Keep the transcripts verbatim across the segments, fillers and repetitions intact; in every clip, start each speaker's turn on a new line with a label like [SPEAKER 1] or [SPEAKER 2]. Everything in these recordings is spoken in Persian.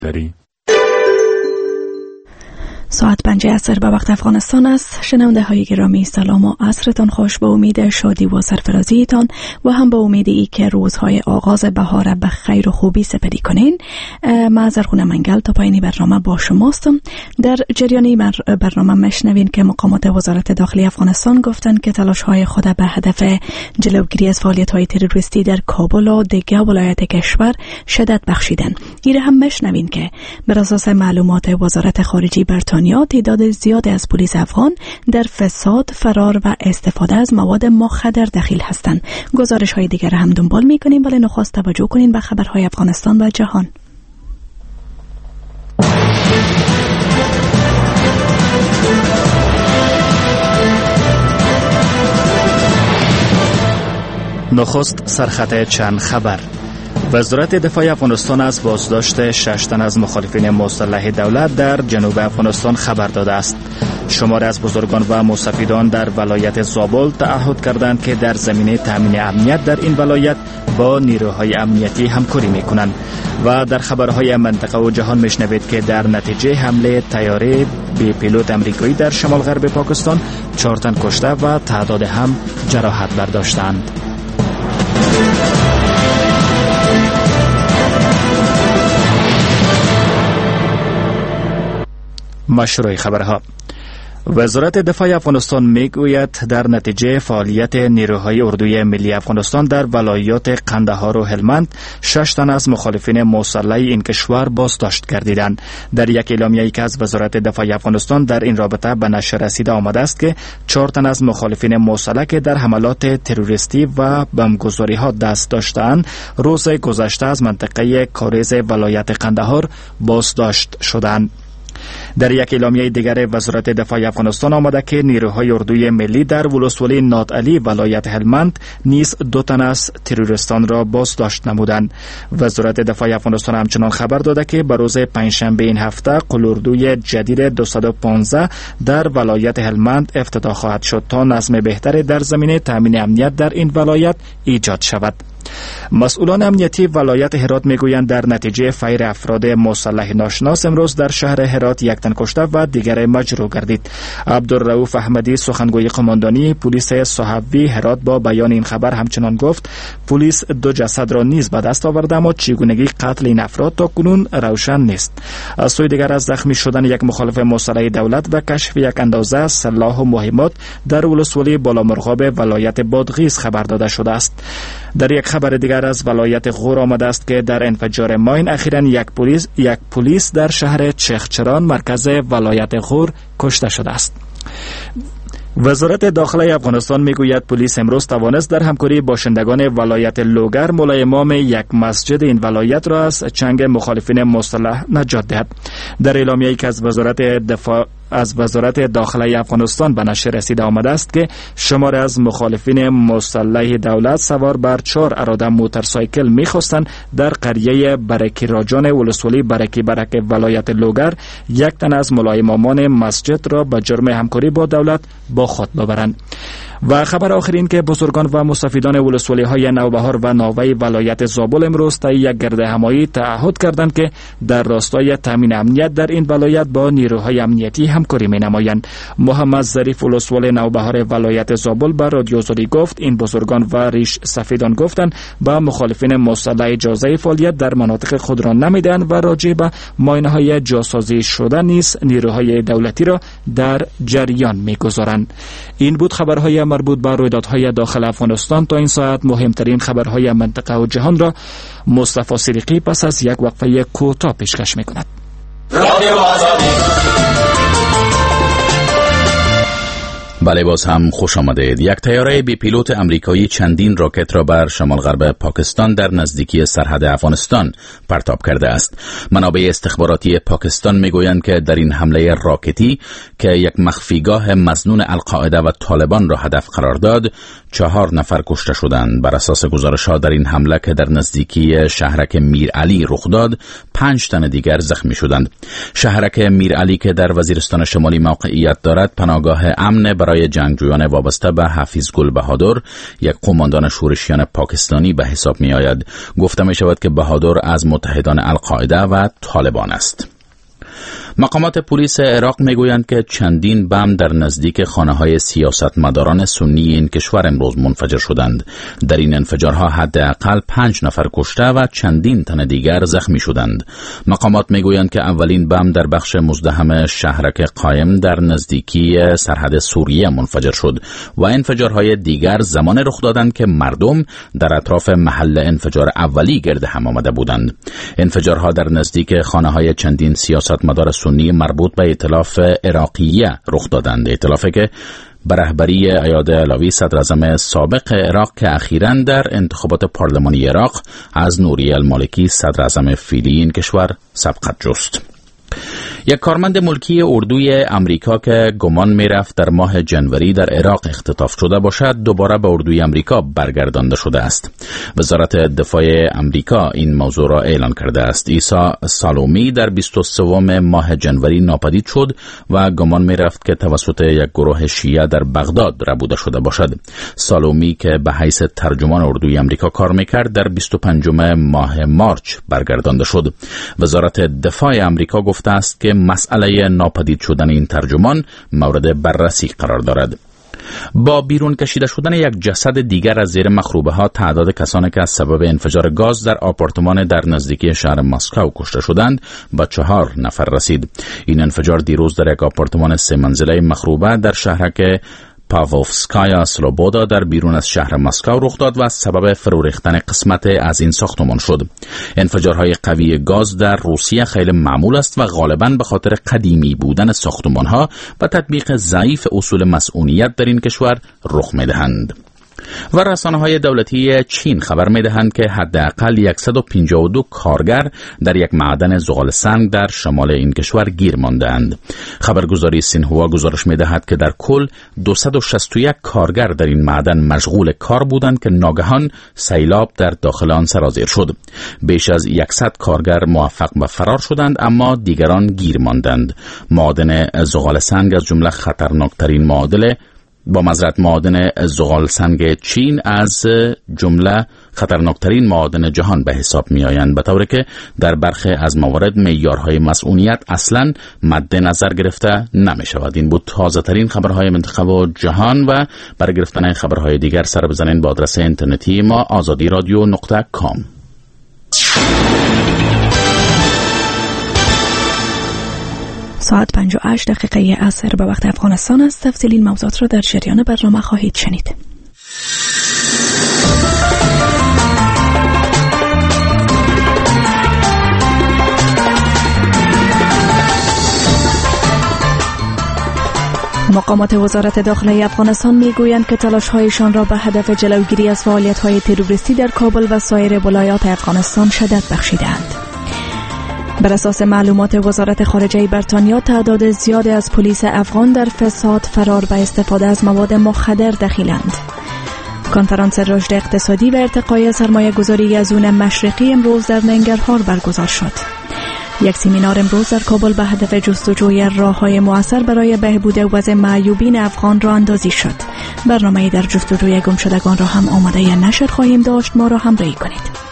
[SPEAKER 1] داری؟
[SPEAKER 2] ساعت پنج عصر به وقت افغانستان است. شنونده های گرامی سلام و عصرتان خوش، به امید شادی و سرفرازیتان و هم به امید ای که روزهای آغاز بهار به خیر و خوبی سپری کنین. من زرخونه منگل تا پایانی برنامه با شماستم. در جریانی برنامه مشنوین که مقامات وزارت داخلی افغانستان گفتند که تلاش های خود به هدف جلوگیری از فعالیت های تروریستی در کابل و دیگر ولایات کشور شدت بخشیدن. ایره هم مشنوین که بر اساس معلومات وزارت خارجه بریتانیا تعداد زیادی از پلیس افغان در فساد، فرار و استفاده از مواد مخدر دخیل هستند. گزارش های دیگر هم دنبال می‌کنیم، ولی نخست توجه کنین به خبرهای افغانستان و جهان.
[SPEAKER 3] نخست سرخط چند خبر. وزارت دفاع افغانستان از بازداشت شش تن از مخالفین مسلح دولت در جنوب افغانستان خبر داده است. شماری از بزرگان و مستفیدان در ولایت زابل تعهد کردند که در زمینه تامین امنیت در این ولایت با نیروهای امنیتی همکاری می‌کنند. و در خبرهای منطقه و جهان میشنوید که در نتیجه حمله طیاره بی پیلوت امریکایی در شمال غرب پاکستان چهار تن کشته و تعداد هم جراحت برداشتند. مشروع خبرها. وزارت دفاع افغانستان میگوید در نتیجه فعالیت نیروهای اردوی ملی افغانستان در ولایات قندهار و هلمند شش تن از مخالفین مسلح این کشور بازداشت گردیدند. در یک اعلامیه‌ای که از وزارت دفاع افغانستان در این رابطه به نشر رسیده آمده است که چهار تن از مخالفین مسلح که در حملات تروریستی و بمبگذاری‌ها دست داشتند روز گذشته از منطقه کاریز ولایت قندهار بازداشت شدند. در یک اعلامیه دیگر وزارت دفاع افغانستان آمده که نیروهای اردوی ملی در ولسوالی نادعلی ولایت هلمند نیز دو تن از تروریستان را بازداشت نمودند. وزارت دفاع افغانستان همچنان خبر داده که به روز پنجشنبه این هفته قلوردوی جدید دویست و پانزده در ولایت هلمند افتتاح خواهد شد تا نظم بهتری در زمینه تامین امنیت در این ولایت ایجاد شود. مسئولان امنیتی ولایت هرات میگویند در نتیجه فیر افراد مسلح ناشناس امروز در شهر هرات یک تن کشته و دیگر مجروح گردید. عبدالرؤوف احمدی سخنگوی قماندانی پلیس صحابی هرات با بیان این خبر همچنان گفت پلیس دو جسد را نیز به دست آورده اما چگونگی قتل این افراد تا کنون روشن نیست. از سوی دیگر از زخمی شدن یک مخالف مسلح دولت و کشف یک اندازه سلاح و مهمات در ولسوالی بالامرغاب ولایت بادغیس خبر داده شده است. در یک خبر دیگر از ولایت غور آمده است که در انفجار ماین اخیراً یک پلیس یک پلیس در شهر چخچران مرکز ولایت غور کشته شده است. وزارت داخلی افغانستان میگوید پلیس امروز توانست در همکاری باشندگان ولایت لوگر مولای امام یک مسجد این ولایت را از چنگ مخالفین مسلح نجات دهد. در اعلامیه‌ای که از وزارت دفاع از وزارت داخلی افغانستان به نشر رسیده آمده است که شمار از مخالفین مسلح دولت سوار بر چهار اراده موتورسایکل می‌خواستند در قریه برکی راجان ولسوالی برکی برک ولایت لوگر یک تن از مولای امامان مسجد را به جرم همکاری با دولت با خود ببرند. و خبر آخر این که بزرگان و مستفیدان ولسوالی های نوبهار و ناوی ولایت زابل امروز تا یک گرد همایی تعهد کردند که در راستای تامین امنیت در این ولایت با نیروهای امنیتی همکاری می نمایند. محمد ظریف ولسوال نوبهار ولایت زابل به رادیو زودی گفت این بزرگان و ریش سفیدان گفتند با مخالفین مسلح اجازه فعالیت در مناطق خود را نمیدهند و راجع به معاینه های جاسازی شده نیز نیروهای دولتی را در جریان میگذارند. این بود خبرهای مربوط به رویدادهای داخل افغانستان. تا این ساعت مهمترین خبرهای منطقه و جهان را مصطفی صدیقی پس از یک وقفه کوتاه پیشکش میکند.
[SPEAKER 4] بله، باز هم خوش آمدید. یک طیاره بی پیلوت امریکایی چندین راکت را بر شمال غرب پاکستان در نزدیکی سرحد افغانستان پرتاب کرده است. منابع استخباراتی پاکستان میگویند که در این حمله راکتی که یک مخفیگاه مظنون القاعده و طالبان را هدف قرار داد، چهار نفر کشته شدند. بر اساس گزارش‌ها در این حمله که در نزدیکی شهرک میرعلی رخ داد، پنج تن دیگر زخمی شدند. شهرک میرعلی که در وزیرستان شمالی موقعیت دارد، پناهگاه امن برای برای جنگجویان وابسته به حفیظ گل بهادر، یک قماندان شورشیان پاکستانی به حساب می آید. گفته می شود که بهادر از متحدان القاعده و طالبان است. مقامات پلیس عراق میگویند که چندین بم در نزدیک خانه‌های سیاستمداران سنی این کشور امروز منفجر شدند. در این انفجارها حداقل پنج نفر کشته و چندین تن دیگر زخمی شدند. مقامات میگویند که اولین بم در بخش مزدحم شهرک قایم در نزدیکی سرحد سوریه منفجر شد و انفجارهای دیگر زمان رخ دادند که مردم در اطراف محل انفجار اولی گرد هم آمده بودند. انفجارها در نزدیک خانه‌های چندین سیاستمدار سنی مربوط به ائتلاف عراقیه رخ دادند. ائتلافی که به رهبری ایاد علاوی صدر اعظم سابق عراق که اخیراً در انتخابات پارلمانی عراق از نوری المالکی صدر اعظم فعلی این کشور سبقت جست. یک کارمند ملکی اردوی امریکا که گمان می‌رفت در ماه جنوری در عراق اختطاف شده باشد دوباره به اردوی امریکا برگردانده شده است. وزارت دفاع امریکا این موضوع را اعلان کرده است. عیسی سالومی در بیست و سوم ماه جنوری ناپدید شد و گمان می‌رفت که توسط یک گروه شیعه در بغداد ربوده شده باشد. سالومی که به حیث ترجمان اردوی امریکا کار می‌کرد در بیست و پنجم ماه مارچ برگردانده شد. وزارت دفاع امریکا گفته است که مسئله ناپدید شدن این ترجمان مورد بررسی قرار دارد. با بیرون کشیده شدن یک جسد دیگر از زیر مخروبه ها تعداد کسانی که از سبب انفجار گاز در آپارتمان در نزدیکی شهر مسکو کشته شدند به چهار نفر رسید. این انفجار دیروز در یک آپارتمان سه منزله مخروبه در شهرک پاووفسکایا سلوبودا در بیرون از شهر مسکو رخ داد و سبب فرو ریختن قسمت از این ساختمان شد. انفجارهای قوی گاز در روسیه خیلی معمول است و غالباً به خاطر قدیمی بودن ساختمانها و تطبیق ضعیف اصول مسئولیت در این کشور رخ می‌دهند. و رسانه‌های دولتی چین خبر می‌دهند که حداقل صد و پنجاه و دو کارگر در یک معدن زغال سنگ در شمال این کشور گیر مانده‌اند. خبرگزاری سینهوا گزارش می‌دهد که در کل دویست و شصت و یک کارگر در این معدن مشغول کار بودند که ناگهان سیلاب در داخل آن سرازیر شد. بیش از صد کارگر موفق به فرار شدند اما دیگران گیر ماندند. معدن زغال سنگ از جمله خطرناکترین معادل با معذرت معادن زغال سنگ چین از جمله خطرناکترین معادن جهان به حساب می آیند، به طوری که در برخی از موارد معیارهای مسئولیت اصلا مد نظر گرفته نمی شود. این بود تازه ترین خبرهای منطقه و جهان و برای گرفتن خبرهای دیگر سر بزنید با آدرس اینترنتی ما آزادی رادیو نقطه کام.
[SPEAKER 2] ساعت پنج و هشت دقیقه عصر به وقت افغانستان است. تفصیل این موضوعات را در جریان برنامه خواهید شنید. مقامات وزارت داخلی افغانستان میگویند که تلاش‌هایشان را به هدف جلوگیری از فعالیت‌های تروریستی در کابل و سایر ولایات افغانستان شدت بخشیدند. بر اساس معلومات وزارت خارجه بریتانیا تعداد زیادی از پلیس افغان در فساد، فرار و استفاده از مواد مخدر دخیلند. کنفرانس رشد اقتصادی و ارتقای سرمایه گذاری از زون مشرقی امروز در ننگرهار برگزار شد. یک سمینار امروز در کابل به هدف جستجوی راه‌های مؤثر برای بهبود وضع معیوبین افغان راه اندازی شد. برنامه در جستجوی گمشدگان را هم آماده نشر خواهیم داشت. ما را همراهی کنید.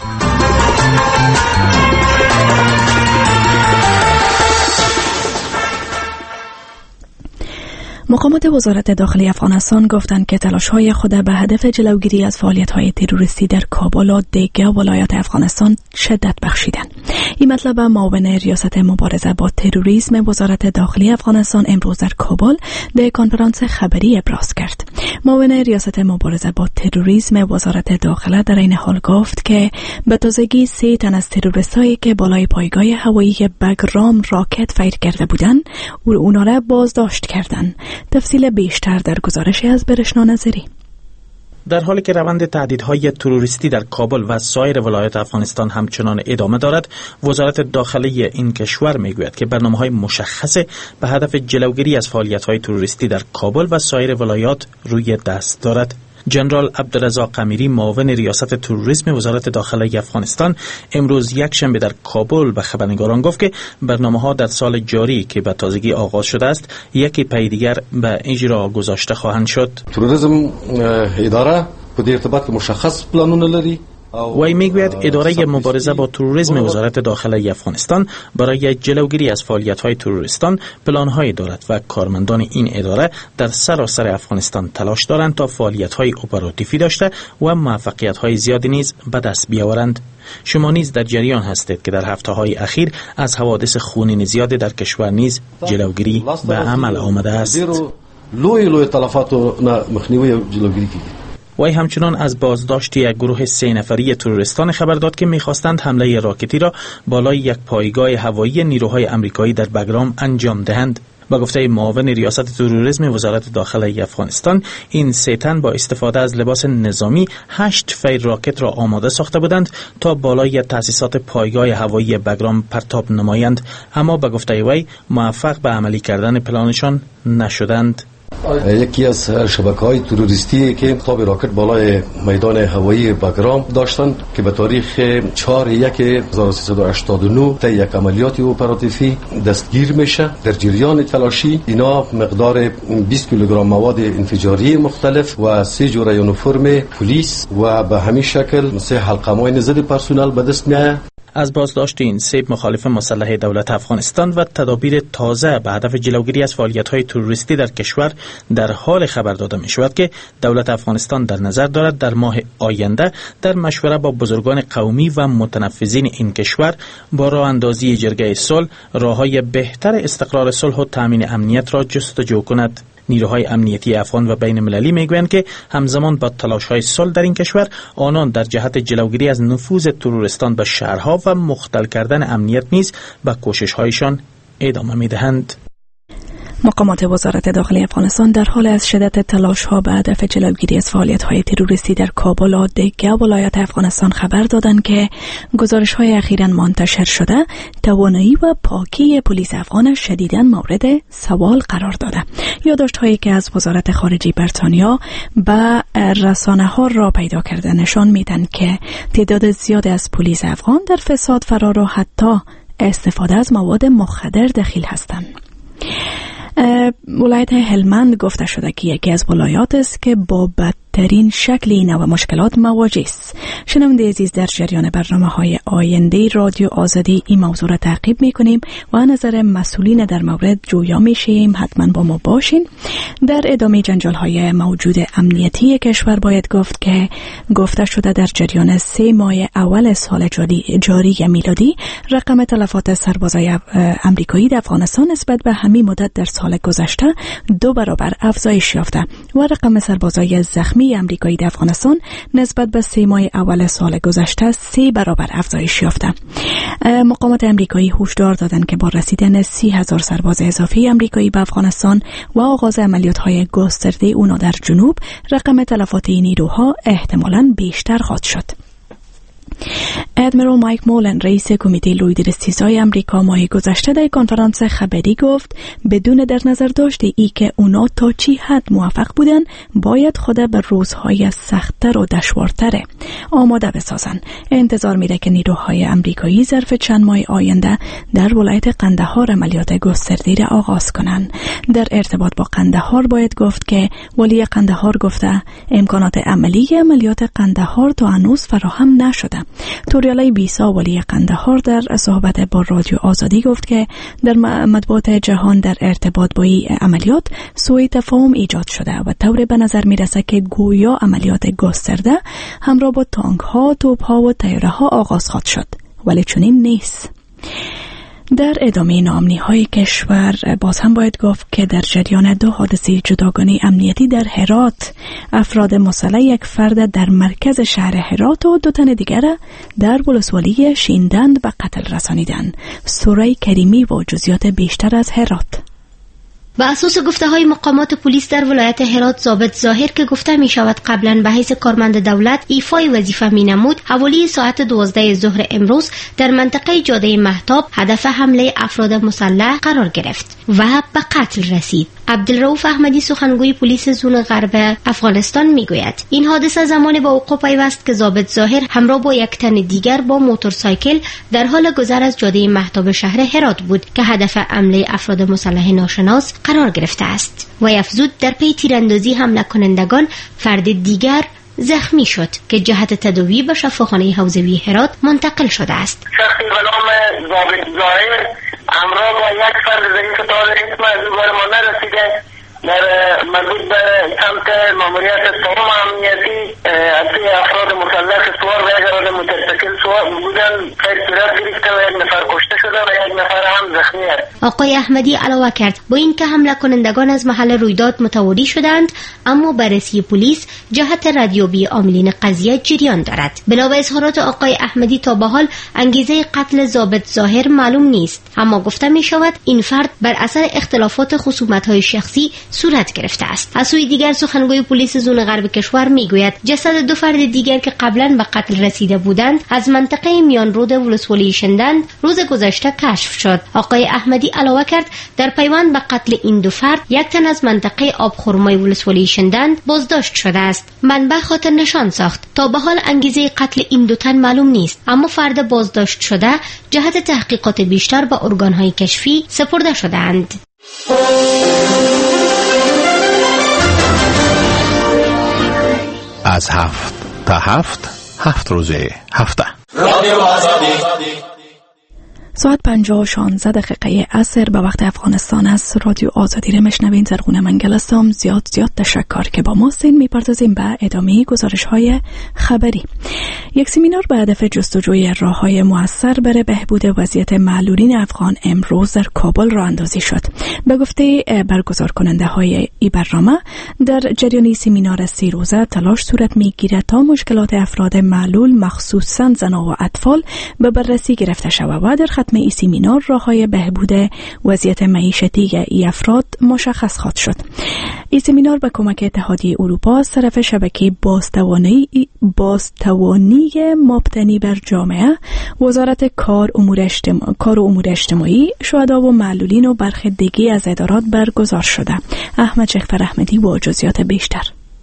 [SPEAKER 2] مقامات وزارت داخلی افغانستان گفتند که تلاش‌های خود به هدف جلوگیری از فعالیت‌های تروریستی در کابل و دیگر ولایات افغانستان شدت بخشیدند. این مطلب معاون ریاست مبارزه با تروریسم وزارت داخلی افغانستان امروز در کابل در کنفرانس خبری ابراز کرد. معاون ریاست مبارزه با تروریسم وزارت داخله در این حال گفت که به تازگی سه تن از تروریستایی که بالای پایگاه هوایی بگرام راکت فیر کرده بودند او اونا را بازداشت کردند. تفصیل بیشتر در گزارشی از برشنا نظری.
[SPEAKER 1] در حالی که روند تهدیدهای تروریستی در کابل و سایر ولایات افغانستان همچنان ادامه دارد، وزارت داخلی این کشور میگوید که برنامه‌های مشخص به هدف جلوگیری از فعالیت‌های تروریستی در کابل و سایر ولایات روی دست دارد. جنرال عبدالرزاق امیری معاون ریاست تروریسم وزارت داخله افغانستان امروز یک شنبه در کابل به خبرنگاران گفت که برنامه‌ها در سال جاری که به تازگی آغاز شده است یکی پی دیگر به اجرا گذاشته خواهند شد.
[SPEAKER 5] تروریسم اداره به ارتباط مشخص پلانونه لري.
[SPEAKER 1] وی میگوید اداره مبارزه با تروریسم وزارت داخله افغانستان برای جلوگیری از فعالیت‌های تروریستان پلان‌هایی دارد و کارمندان این اداره در سراسر افغانستان تلاش دارند تا فعالیت‌های اپراتیوی داشته و موفقیت‌های زیادی نیز به دست بیاورند. شما نیز در جریان هستید که در هفته‌های اخیر از حوادث خونین زیاد در کشور نیز جلوگیری به عمل آمده است.
[SPEAKER 5] لوی لوی تلفات مخنیوی جلوگیری کردند.
[SPEAKER 1] وی همچنان از بازداشت یک گروه سه نفری تروریستان خبر داد که می‌خواستند حمله راکتی را بالای یک پایگاه هوایی نیروهای آمریکایی در بگرام انجام دهند. با گفته معاون ریاست تروریسم وزارت داخله افغانستان، این سه تن با استفاده از لباس نظامی هشت فیل راکت را آماده ساخته بودند تا بالای تأسیسات پایگاه هوایی بگرام پرتاب نمایند، اما با گفته وی موفق به عملی کردن پلانشان نشدند.
[SPEAKER 5] یکی از شبکه‌های تروریستی که تاب راکت بالای میدان هوایی بگرام داشتند که به تاریخ چهار یک هزار و سیصد و هشتاد و نه تا یک عملیات اپراتیوی دستگیر میشه. در جریان تلاشی اینا مقدار بیست کیلوگرم مواد انفجاری مختلف و سه جور یونیفرم پلیس و به همین شکل سه حلقه‌های نظر پرسنل به دست میاد.
[SPEAKER 1] از بازداشت این سه مخالف مسلح دولت افغانستان و تدابیر تازه به هدف جلوگیری از فعالیت‌های تروریستی در کشور در حال خبر داده می‌شود که دولت افغانستان در نظر دارد در ماه آینده در مشوره با بزرگان قومی و متنفذین این کشور با راه اندازی جرگه صلح راه‌های بهتر استقرار صلح و تامین امنیت را جستجو کند. نیروهای امنیتی افغان و بین المللی میگویند که همزمان با تلاش‌های صلح در این کشور آنان در جهت جلوگیری از نفوذ تروریستان به شهرها و مختل کردن امنیت نیز به کوشش‌هایشان ادامه می‌دهند.
[SPEAKER 2] مقامات وزارت داخلی افغانستان در حال از شدت تلاش‌ها به هدف جلوگیری از فعالیت‌های تروریستی در کابل و دیگر ولایات افغانستان خبر دادند که گزارش‌های اخیراً منتشر شده توانایی و پاکی پلیس افغان شدیداً مورد سوال قرار داده. یادداشت‌هایی که از وزارت خارجه بریتانیا به رسانه‌ها را پیدا کرده نشان می‌دهند که تعداد زیادی از پلیس افغان در فساد فرار و حتی استفاده از مواد مخدر دخیل هستند. ولایت هلمند گفته شده که یکی از ولایات است که با بدترین شکل این نوع مشکلات مواجه است. شنونده عزیز، در جریان برنامه‌های آینده رادیو آزادی این موضوع را تعقیب می‌کنیم و نظر مسئولین در مورد جویا می‌شیم. حتما با ما باشین. در ادامه جنجال‌های موجود امنیتی کشور باید گفت که گفته شده در جریان سه ماه اول سال جاری, جاری میلادی رقم تلفات سربازای امریکایی در افغانستان نسبت به همین مدت در سال گذشته دو برابر افزایش یافته و رقم سربازای زخمی امریکایی در افغانستان نسبت به سه ماه اول سال گذشته سه برابر افزایش یافته. مقامات امریکایی هشدار دادند که با رسیدن سی هزار سرباز اضافی امریکایی به افغانستان و آغاز عملیات‌های گسترده اونا در جنوب، رقم تلفات این نیروها احتمالاً بیشتر خواهد شد. ادمیرال مایک مولن رئیس کمیته لوی استیزای امریکا ماه گذشته در کنفرانس خبری گفت بدون در نظر داشت ای که اونا تا چی حد موفق بودن باید خود به روزهای سخت‌تر و دشوارتر آماده بسازن. انتظار میره که نیروهای امریکایی ظرف چند ماه آینده در ولایت قندهار عملیات گسترده را آغاز کنند. در ارتباط با قندهار باید گفت که ولی قندهار گفته امکانات عملی عملیات قندهار تا هنوز فراهم نشده. توریالای بیسا ولی قندهار در صحبت با رادیو آزادی گفت که در مطبوعات جهان در ارتباط با این عملیات سوء تفاهم ایجاد شده و طور به نظر میرسه که گویا عملیات گسترده همراه با تانک ها، توپ ها و طیاره ها آغاز خواهد شد، ولی چنین نیست. در ادامه ناامنی های کشور باز هم باید گفت که در جریان دو حادثه جداگانه امنیتی در هرات افراد مسلح یک فرد در مرکز شهر هرات و دو تن دیگر در ولسوالی شیندند به قتل رسانیدند. سوره کریمی و جزئیات بیشتر از هرات.
[SPEAKER 6] بر اساس گفته‌های مقامات پلیس در ولایت هرات، ضابط ظاهر که گفته می شود قبلا به حیث کارمند دولت ایفای وظیفه می نمود، حوالی ساعت دوازده ظهر امروز در منطقه جاده مهتاب هدف حمله افراد مسلح قرار گرفت و به قتل رسید. عبدالرؤوف احمدی سخنگوی پلیس زون غرب افغانستان میگوید این حادثه زمانی به وقوع پیوست که ضابط ظاهر همراه با یک تن دیگر با موتورسایکل در حال گذر از جاده مهتاب شهر هرات بود که هدف حمله افراد مسلح ناشناس قرار گرفته است. و افزود در پی تیراندازی حمله کنندگان فرد دیگر زخمی شد که جهت تداوی به شفاخانه حوزوی هرات منتقل شده است.
[SPEAKER 7] شخصی به نام ضابط ظاهر همراه با یک فرد ضعیف دار اسم از او بر ما نرسیده در مربوط به سمت ماموریت سوم امنیتی از افراد مسلح سوار و یک افراد مترسکل سوار بودن خیر صورت گرفته و یک نفر کشته شده و یک نفر هم زخمی است.
[SPEAKER 6] آقای احمدی علاوه کرد با اینکه حمله کنندگان از محل رویداد متواری شدند، اما بررسی پلیس جهت ردیابی عاملین قضیه جریان دارد. بنا به اظهارات آقای احمدی تا به حال انگیزه قتل ضابط ظاهر معلوم نیست، اما گفته می شود این فرد بر اثر اختلافات خصومت‌های شخصی صورت گرفته است. از سوی دیگر سخنگوی پلیس زون غرب کشور میگوید جسد دو فرد دیگر که قبلا به قتل رسیده بودند از منطقه میان رود ولسوالی شندند روز گذشته کشف شد. آقای احمدی علاوه کرد در پیوند به قتل این دو فرد یک تن از منطقه آبخرمای ولسوالی شندند بازداشت شده است. منبع خاطر نشان ساخت تا به حال انگیزه قتل این دو تن معلوم نیست، اما فرد بازداشت شده جهت تحقیقات بیشتر به ارگان‌های کشفی سپرده شدند.
[SPEAKER 8] از هفت تا هفت هفت روزه هفته
[SPEAKER 2] رادیو آزادی ساعت پنجاه و شانزده دقیقه عصر به وقت افغانستان است. رادیو آزادی را مشنوین. زرغونه منگل هستم. زیاد زیاد تشکر که با ما هستین. میپردازیم به ادامه گزارش های خبری. یک سمینار به هدف جستجوی راه‌های مؤثر برای بهبود وضعیت معلولین افغان امروز در کابل راه اندازی شد. به گفته برگزار کننده های این برنامه، در جریان سمینار سی روزه تلاش صورت میگیرد تا مشکلات افراد معلول مخصوصاً زنان و اطفال به بررسی گرفته شود و در ختم این سمینار راه‌های بهبود وضعیت معیشتی ای افراد مشخص خواهد شد. این سمینار به کمک اتحادیه اروپا از طرف شبکه بازتوانی بازتوانی مبتنی بر جامعه، وزارت کار امور اجتماعی کار و امور اجتماعی، شهدا و معلولین و برخی دیگه از ادارات برگزار شده. احمد شیخفر احمدی با جزئیات بیشتر.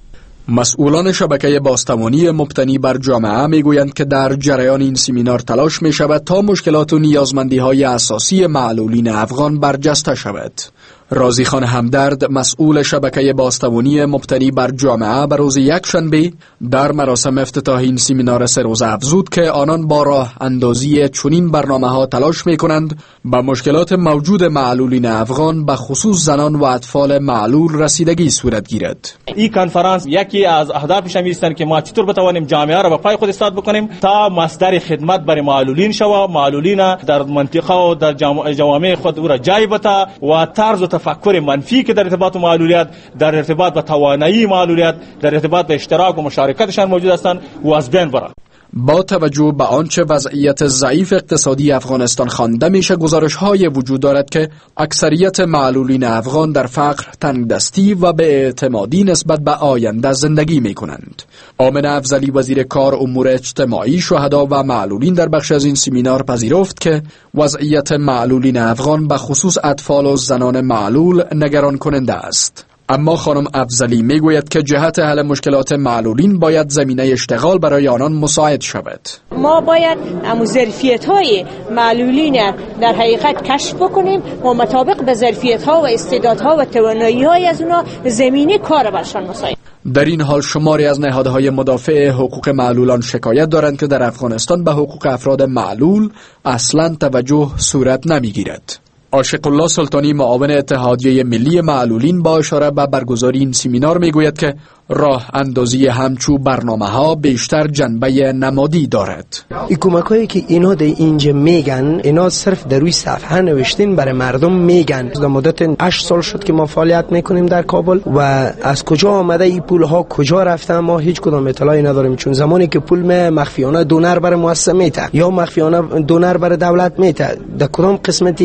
[SPEAKER 9] مسئولان شبکه بازتوانی مبتنی بر جامعه میگویند که در جریان این سمینار تلاش می شود تا مشکلات و نیازمندی های اساسی معلولین افغان برجسته شود. رازی خان همدرد، مسئول شبکه بازتوانی مبتنی بر جامعه، به روز یکشنبه در مراسم افتتاح این سمینار سه روزه افزود که آنان با راه اندازی چنین برنامه ها تلاش می کنند به مشکلات موجود معلولین افغان به خصوص زنان و اطفال معلول رسیدگی صورت گیرد.
[SPEAKER 10] این کنفرانس یکی از اهدافش همیستن که ما چطور بتوانیم جامعه را به پای خود ایستاد بکنیم تا مصدر خدمت برای معلولین شود، معلولین در منطقه و در جوامع خود او را جای بده و طرز و تفکر منفی که در ارتباط معلولیت، در ارتباط با توانایی معلولیت، در ارتباط با اشتراک و مشارکتشان موجود هستند و از بین برد.
[SPEAKER 9] با توجه به آنچه وضعیت ضعیف اقتصادی افغانستان خوانده میشه، گزارش‌های وجود دارد که اکثریت معلولین افغان در فقر، تنگدستی و به اعتمادی نسبت به آینده زندگی میکنند. آمن افضلی، وزیر کار امور اجتماعی، شهدا و معلولین در بخش از این سمینار پذیرفت که وضعیت معلولین افغان به خصوص اطفال و زنان معلول نگران کننده است. اما خانم افضلی میگوید که جهت حل مشکلات معلولین باید زمینه اشتغال برای آنان مساعد شود.
[SPEAKER 11] ما باید امو ظرفیت‌های معلولین در حقیقت کشف بکنیم و مطابق به ظرفیت‌ها و استعدادها و توانایی‌های از اونا زمینه کار برشان مساعد.
[SPEAKER 9] در این حال شماری از نهادهای مدافع حقوق معلولان شکایت دارند که در افغانستان به حقوق افراد معلول اصلاً توجه صورت نمیگیرد. عاشق الله سلطانی، معاون اتحادیه ملی معلولین، با اشاره به برگزاری این سمینار میگوید که راه اندازی همچو برنامه ها بیشتر جنبه نمادی دارد.
[SPEAKER 12] این کمک هایی که اینا در اینجا میگن، اینا صرف در روی صفحه نوشتین برای مردم میگن. در مدت هشت سال شد که ما فعالیت میکنیم در کابل و از کجا آمده این پول ها، کجا رفتن، ما هیچ کدام اطلاعی نداریم. چون زمانی که پول مخفیانه دونر برای مؤسسه میته یا مخفیانه دونر برای دولت میته، در کدام قسمت ازی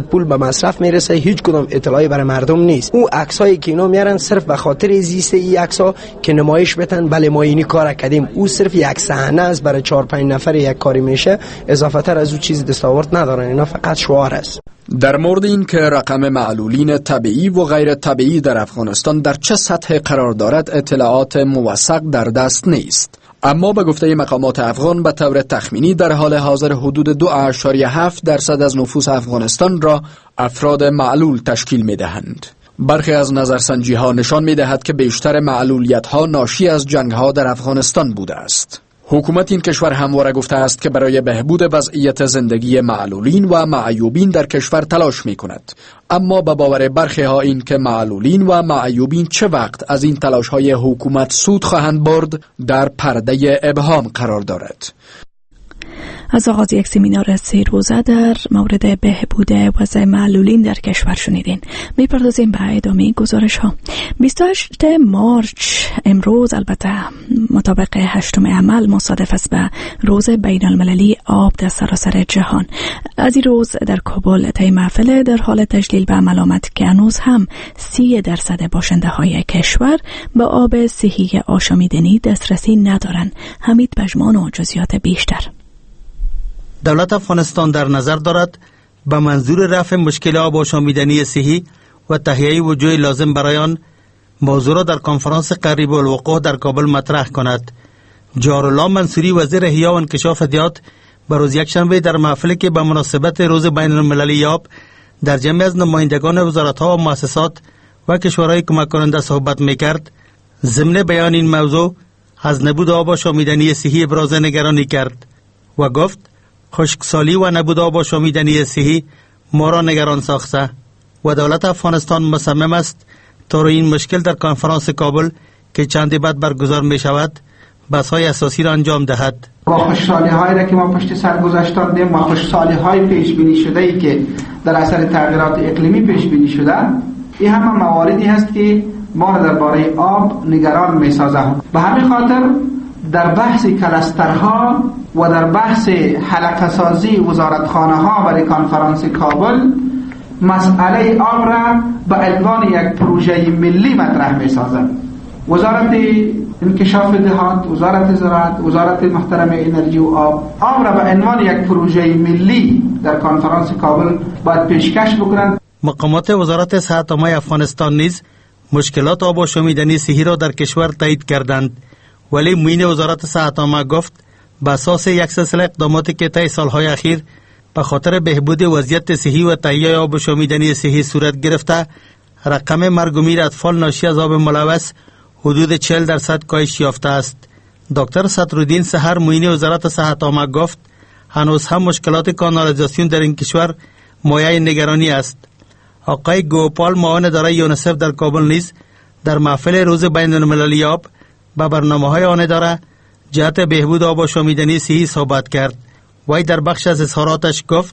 [SPEAKER 12] پول به مصرف میرسه هیچ کدام اطلاعی برای مردم نیست. او عکسایی که اینا میارن صرف به خاطر زیست این عکس‌ها که نمایش بدن بله ما اینی کار کردیم. او صرف یک صحنه است برای چهار پنج نفر یک کاری میشه، اضافه تر از او چیز دستاورد ندارن، اینا فقط شعار است.
[SPEAKER 9] در مورد این که رقم معلولین طبیعی و غیر طبیعی در افغانستان در چه سطح قرار دارد اطلاعات موثق در دست نیست، اما به گفته مقامات افغان به طور تخمینی در حال حاضر حدود دو اشاریه هفت درصد از نفوس افغانستان را افراد معلول تشکیل می دهند. برخی از نظرسنجی ها نشان می دهد که بیشتر معلولیت ها ناشی از جنگ ها در افغانستان بوده است. حکومت این کشور همواره گفته است که برای بهبود وضعیت زندگی معلولین و معیوبین در کشور تلاش می کند، اما به باور برخی ها این که معلولین و معیوبین چه وقت از این تلاش های حکومت سود خواهند برد در پرده ابهام قرار دارد.
[SPEAKER 2] از آغاز یک سمینار سه روزه در مورد بهبود وضع معلولین در کشور شنیدین. میپردازیم به ادامه گزارش ها. بیست و هشتم مارچ امروز البته مطابق هشتم عمل مصادف است به روز بین المللی آب در سراسر جهان. از این روز در کابل طی محفل در حال تجلیل به عمل آمد که هنوز هم سی درصد باشنده های کشور به آب صحی آشامیدنی دسترسی ندارند. حمید پژمان و جزئیات بیشتر.
[SPEAKER 1] دولت افغانستان در نظر دارد به منظور رفع مشکل آب آشامیدنی صحی و تهیه وجوه لازم برای آن موضوع را در کنفرانس قریب الوقوع در کابل مطرح کند. جارالله منصوری وزیر احیا و انکشاف ادیات به روز یکشنبه در محفلی که به مناسبت روز بین المللی آب در جمع از نمایندگان وزارت‌ها و مؤسسات و کشورهای کمک کننده صحبت می‌کرد، ضمن بیان این موضوع از نبود آب آشامیدنی صحی ابراز نگرانی کرد و گفت خشکسالی و نبود آب آشامیدنی صحی ما را نگران ساخته و دولت افغانستان مصمم است تا روی این مشکل در کنفرانس کابل که چندی بعد برگزار می شود بحث‌های اساسی را انجام دهد.
[SPEAKER 13] با خوشحالی هایی را که ما پشت سر گذاشتیم و خوشحالی های پیش بینی شده ای که در اثر تغییرات اقلیمی پیش بینی شده، این همه مواردی هست که ما را درباره آب نگران می سازه. به همین خاطر در بحث کلسترها و در بحث حلقه سازی وزارتخانه ها برای کنفرانس کابل مسئله آب را به عنوان یک پروژه ملی مطرح می سازد. وزارت انکشاف دهات، وزارت زراعت، وزارت محترم انرژی و آب آب را به عنوان یک پروژه ملی در کنفرانس کابل باید پیشکش بکنند.
[SPEAKER 1] مقامات وزارت صحت عامه افغانستان نیز مشکلات آب آشامیدنی صحی را در کشور تایید کردند، ولی معین وزارت صحت عامه گفت به اساس یک سلسله اقداماتی که طی سالهای اخیر به خاطر بهبود وضعیت صحی و تهیه آب آشامیدنی صحی صورت گرفته، رقم مرگ و میر اطفال ناشی از آب ملوث حدود چهل درصد کاهش یافته است. دکتر صدرالدین سحر معین وزارت صحت عامه گفت هنوز هم مشکلات کانالیزاسیون در این کشور مایه نگرانی است. آقای گوپال معاون اداره یونیسف در کابل نیز در محفل روز بین المللی آب به برنامه‌های آن اداره جهت بهبود آب آشامیدنی صحی صحبت کرد. وی در بخش از اظهاراتش گفت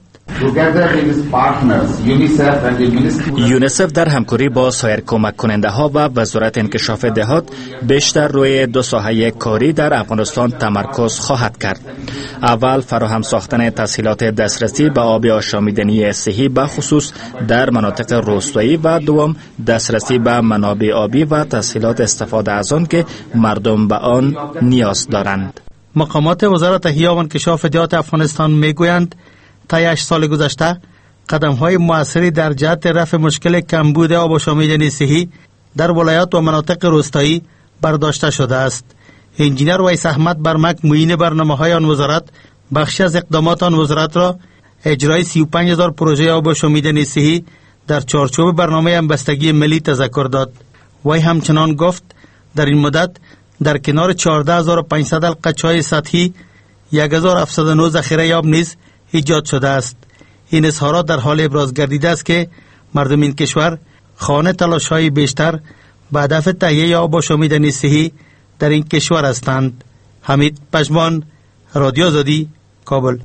[SPEAKER 3] یونیسف در همکاری با سایر کمک کننده ها و وزارت انکشاف دهات بیشتر روی دو ساحه کاری در افغانستان تمرکز خواهد کرد. اول فراهم ساختن تسهیلات دسترسی به آب آشامیدنی صحی به خصوص در مناطق روستایی و دوم دسترسی به منابع آبی و تسهیلات استفاده از آن که مردم به آن نیاز دارند.
[SPEAKER 1] مقامات وزارت احیا و انکشاف ادیات افغانستان میگویند طی هشت سال گذشته قدم‌های مؤثری در جهت رفع مشکل کمبود آب آشامیدنی صحی در ولایات و مناطق روستایی برداشته شده است. انجینر ویس احمد برمک معین برنامه‌های آن وزارت بخشی از اقدامات آن وزارت را اجرای سی و پنج هزار پروژه آب آشامیدنی صحی در چارچوب برنامه همبستگی ملی تذکر داد. وی همچنان گفت در این مدت در کنار چهارده هزار و پانصد القچهای سطحی یک هزار و هفتصد و نه ذخیره آب نیز ایجاد شده است. این اظهارات در حال ابراز گردیده است که مردم این کشور خواهان تلاش‌های بیشتر به هدف تهیه آب آشامیدنی صحی در این کشور هستند. حمید پژمان، رادیو آزادی، کابل.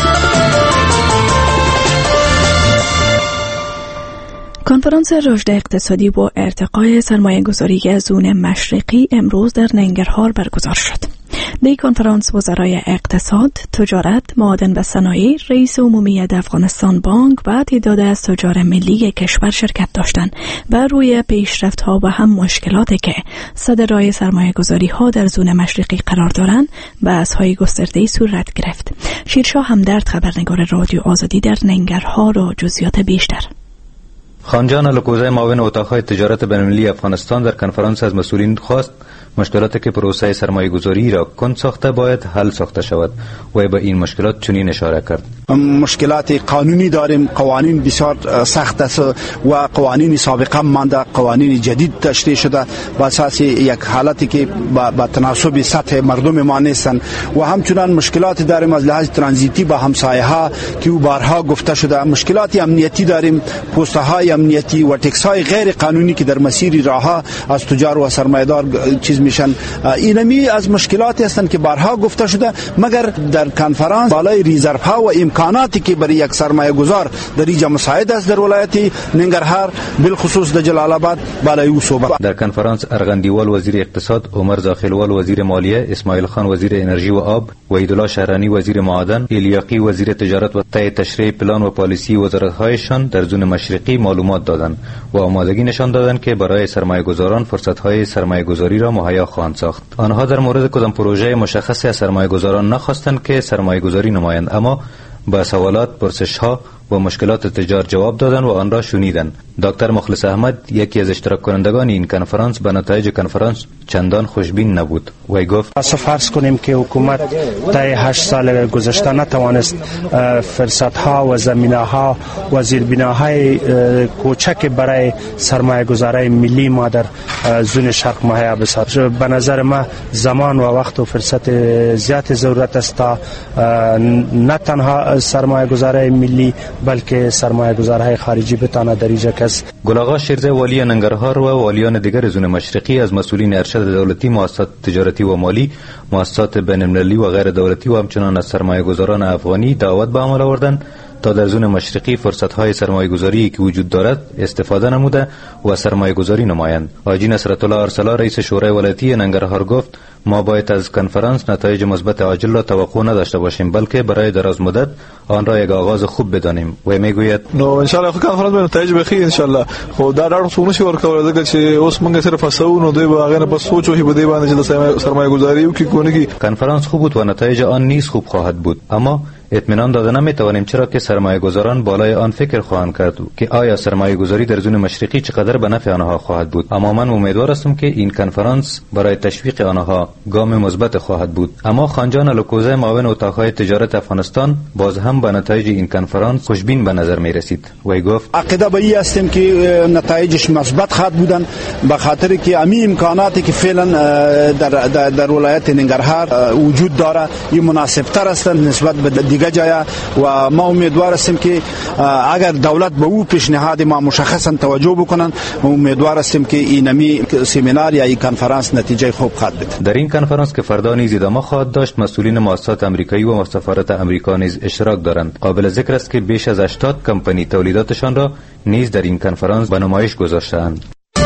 [SPEAKER 2] کنفرانس رشد اقتصادی و ارتقای سرمایه گذاری زون مشرقی امروز در ننگرهار برگزار شد. در کنفرانس وزرای اقتصاد، تجارت، معادن و صنایع، رئیس عمومی افغانستان بانک و تعداد از تجار ملی کشور شرکت داشتند و روی پیشرفت ها و هم مشکلاتی که صدرای سرمایه گذاری ها در زون مشرقی قرار دارند بحث های گسترده صورت گرفت. شیرشاه همدرد، خبرنگار رادیو آزادی در ننگرهار، و جزئیات بیشتر.
[SPEAKER 14] خانجان الکوزه، معاون اتاق‌های تجارت بین‌المللی افغانستان، در کنفرانس از مسئولین خواست مشکلاتی که پروسه سرمایه‌گذاری را کند ساخته باید حل ساخته شود و به این مشکلات چنین اشاره کرد:
[SPEAKER 15] مشکلات قانونی داریم، قوانین بسیار سخت است و قوانین سابقه مانده، قوانین جدید تشریح شده با اساس یک حالتی که با تناسب سطح مردم ما نیستند و همچنان مشکلات داریم از لحاظ ترانزیتی با همسایه‌ها که بارها گفته شده. مشکلات امنیتی داریم، پست‌های امنیتی و تکس‌های غیر قانونی که در مسیر راه از تجار و سرمایه‌دار چیز میشن. اینمی از مشکلاتی هستند که بارها گفته شده، مگر در کنفرانس بالای ریزروها و امکاناتی که برای یک سرمایه گذار در اینجا مساعد است در ولایت ننگرهار، بالخصوص در جلال آباد، بالای او صحبت.
[SPEAKER 14] در کنفرانس ارغندیوال وزیر اقتصاد، عمر زاخلوال وزیر مالیه، اسماعیل خان وزیر انرژی و آب، وحیدالله شهرانی وزیر معادن، الیاقی وزیر تجارت و طی تشریح پلان و پالیسی وزارت‌هایشان در زون مشرقی معلومات دادند و آمادگی نشان دادند که برای سرمایه‌گذاران فرصت‌های سرمایه‌گذاری را مهیا خواهند ساخت. آنها در مورد کدام پروژه مشخصی از سرمایه‌گذاران نخواستند که سرمایه‌گذاری نمایند، اما با سوالات، پرسش‌ها و مشکلات تجار جواب دادن و آن را شنیدند. دکتر مخلص احمد، یکی از اشتراک کنندگان این کنفرانس، به نتایج کنفرانس چندان خوشبین نبود. وی گفت:
[SPEAKER 16] اصلا فرض کنیم که حکومت طی هشت سال گذشته نتوانست فرصت‌ها و زمینه‌ها و زیربناهای کوچک برای سرمایه‌گذاری ملی ما در زون شرق مهیا بسازد. به نظر ما زمان و وقت و فرصت زیاد ضرورت است تا نه تنها سرمایه‌گذاری ملی بلکه سرمایه‌گذارهای خارجی بتانه در اینجا کس.
[SPEAKER 14] گل شیرزه، والی ننگرهار و والیان دیگر زون مشرقی از مسئولین ارشد دولتی، مؤسسات تجارتی و مالی، مؤسسات بین‌المللی و غیر دولتی و همچنان از سرمایه‌گذاران افغانی دعوت به عمل آوردند تا در زون مشرقی فرصت‌های سرمایه‌گذاری که وجود دارد استفاده نموده و سرمایه‌گذاری نمایند. حاجی نصرت الله ارسلا، رئیس شورای ولایتی ننگرهار، گفت: ما باید از کنفرانس نتایج مثبت عاجل را توقع نداشته باشیم، بلکه برای دراز مدت آن را یک آغاز خوب بدانیم. و میگوید:
[SPEAKER 17] نو ان شاء الله کنفرانس به نتایج بخیر ان شاء الله. خو دا ډاډ څونه شي ورکول دغه چې اوس موږ سره فسو نو دوی به هغه نه بس سوچو هی بده باندې چې سرمایه‌گذاری او کې کونی.
[SPEAKER 14] کنفرانس خوب بود و نتایج آن نیز خوب خواهد بود، اما اطمینان داده نمیتوانیم، چرا که سرمایه‌گذاران بالای آن فکر خواهند کرد که آیا سرمایه‌گذاری در زون مشرقی چقدر به نفع آنها خواهد بود. اما من امیدوار هستم که این کنفرانس برای تشویق آنها گام مثبت خواهد بود. اما خانجان الکوزه، معاون اتاق‌های تجارت افغانستان، باز هم به نتایج این کنفرانس خوشبین به نظر می رسید. وی گفت:
[SPEAKER 15] عقیده به این هستیم که نتایجش مثبت خواهد بودن، به خاطر که امی امکاناتی که فعلا در در, در ولایت ننگرهار وجود داره این مناسب‌تر است نسبت به دیگه جای و ما امیدوار هستیم که اگر دولت به او پیشنهاد ما مشخصا توجه بکنن، امیدوار هستیم که اینمی سمینار یا این کنفرانس نتیجه خوب خواهد بده.
[SPEAKER 14] در این کنفرانس که فردا نیز ادامه خواهد داشت، مسئولین مؤسسات آمریکایی و سفارت آمریکا نیز اشتراک دارند. قابل ذکر است که بیش از هشتاد کمپانی تولیداتشان را نیز در این کنفرانس به نمایش گذاشته‌اند.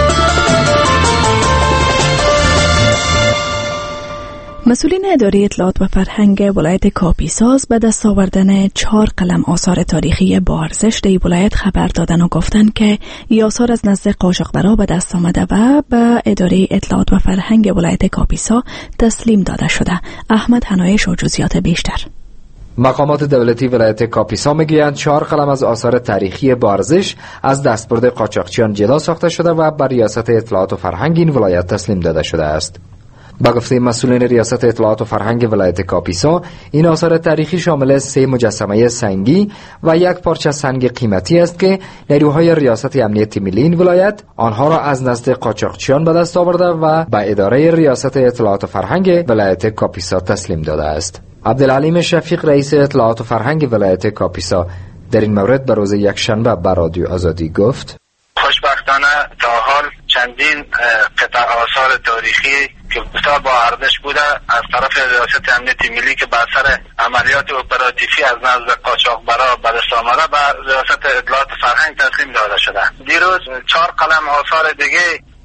[SPEAKER 2] مسئولین اداره اطلاعات و فرهنگ ولایت کاپیساز به دست آوردن چهار قلم آثار تاریخی با ارزش در ولایت خبر دادن و گفتند که این آثار از نزد قاچاقبرا به دست آمده و به اداره اطلاعات و فرهنگ ولایت کاپیسا تسلیم داده شده. احمد حنایش و جزئیات بیشتر.
[SPEAKER 18] مقامات دولتی ولایت کاپیسا میگویند چهار قلم از آثار تاریخی با ارزش از دستبرد قاچاقچیان جدا ساخته شده و به ریاست اطلاعات و فرهنگ این ولایت تسلیم داده شده است. با گفته مسئولین ریاست اطلاعات و فرهنگ ولایت کاپیسا، این آثار تاریخی شامل سه مجسمه سنگی و یک پارچه سنگ قیمتی است که نیروهای ریاست امنیتی ملی این ولایت آنها را از نزد قاچاقچیان به دست آورده و به اداره ریاست اطلاعات و فرهنگ ولایت کاپیسا تسلیم داده است. عبدالعلیم شفیق، رئیس اطلاعات و فرهنگ ولایت کاپیسا، در این مورد به روز یکشنبه به رادیو آزادی گفت:
[SPEAKER 19] خوشبختانه تا حال چندین قطع آثار تاریخی که بسیار با ارزش بوده از طرف ریاست امنیتی ملی که به اثر عملیات اپراتیفی از نزد قاچاقبرا به دست آمده به ریاست اطلاعات فرهنگ تسلیم داده شده. دیروز چهار قلم آثار دیگه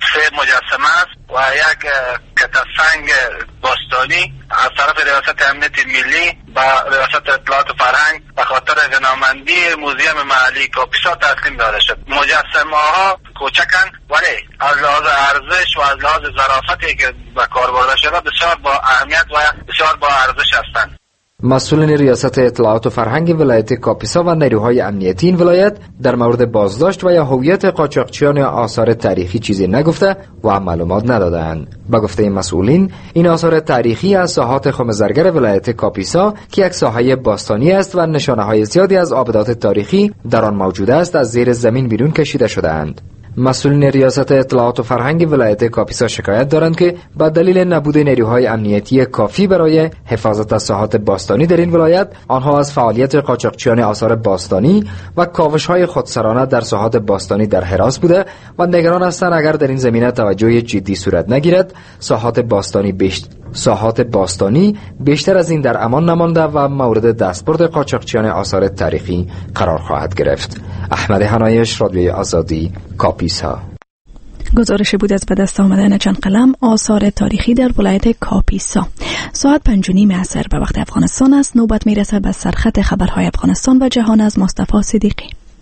[SPEAKER 19] سه مجسمه است و یک کتر سنگ باستانی از طرف ریاست امنیت ملی و ریاست اطلاعات و فرهنگ به خاطر غنامندی موزیم محلی کاپیسا تسلیم داده شد. مجسمه ها کوچکن ولی از لحاظ ارزش و از لحاظ ظرافتی که به کار برده شده بسیار با اهمیت و بسیار با ارزش هستند.
[SPEAKER 18] مسئولین ریاست اطلاعات و فرهنگ ولایت کاپیسا و نیروهای امنیتی این ولایت در مورد بازداشت و یا هویت قاچاقچیان آثار تاریخی چیزی نگفته و معلومات ندادند. با گفته این مسئولین این آثار تاریخی از ساحات خمزرگر ولایت کاپیسا که یک ساحه باستانی است و نشانه‌های زیادی از آبدات تاریخی در آن موجود است از زیر زمین بیرون کشیده شده‌اند. مسئولین ریاست اطلاعات و فرهنگ ولایت کاپیسا شکایت دارند که به دلیل نبود نیروهای امنیتی کافی برای حفاظت از ساحات باستانی در این ولایت، آنها از فعالیت قاچاقچیان آثار باستانی و کاوش‌های خودسرانه در ساحات باستانی در حراس بوده و نگران هستند اگر در این زمینه توجه جدی صورت نگیرد، ساحات باستانی بیشتر ساحات باستانی بیشتر از این در امان نمانده و مورد دستبرد قاچاقچیان آثار تاریخی قرار خواهد گرفت. احمد حنایش، رادیوی آزادی، کاپیسا.
[SPEAKER 2] گزارش بود از به دست آمدن چند قلم آثار تاریخی در ولایت کاپیسا. ساعت پنج و نیم عصر به وقت افغانستان است. نوبت میرسه به سرخط خبرهای افغانستان و جهان از مصطفی صدیقی.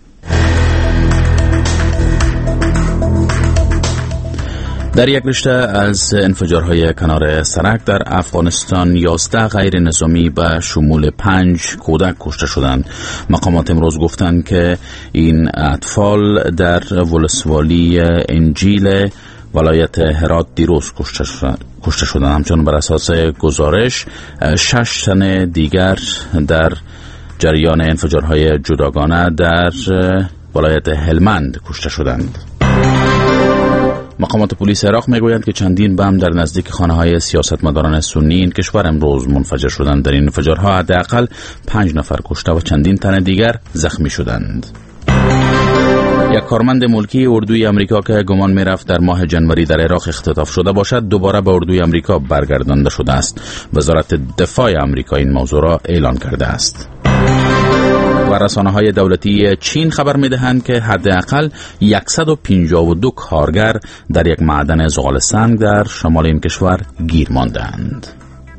[SPEAKER 4] در یک رشته از انفجارهای کنار سرک در افغانستان یازده غیر نظامی به شمول پنج کودک کشته شدند. مقامات امروز گفتند که این اطفال در ولسوالی انجیل ولایت هرات دیروز کشته شدند. همچنین بر اساس گزارش شش تن دیگر در جریان انفجارهای جداگانه در ولایت هلمند کشته شدند. مقامات پلیس عراق میگویند که چندین بم در نزدیک خانه‌های سیاستمداران سنی این کشور امروز منفجر شدند. در این انفجارها حداقل پنج نفر کشته و چندین تن دیگر زخمی شدند. یک کارمند ملکی اردوی امریکا که گمان می‌رفت در ماه جنوری در عراق اختطاف شده باشد دوباره به اردوی امریکا برگردانده شده است. وزارت دفاع امریکا این موضوع را اعلان کرده است. و رسانه‌های دولتی چین خبر می‌دهند که حداقل صد و پنجاه و دو کارگر در یک معدن زغال سنگ در شمال این کشور گیر ماندند.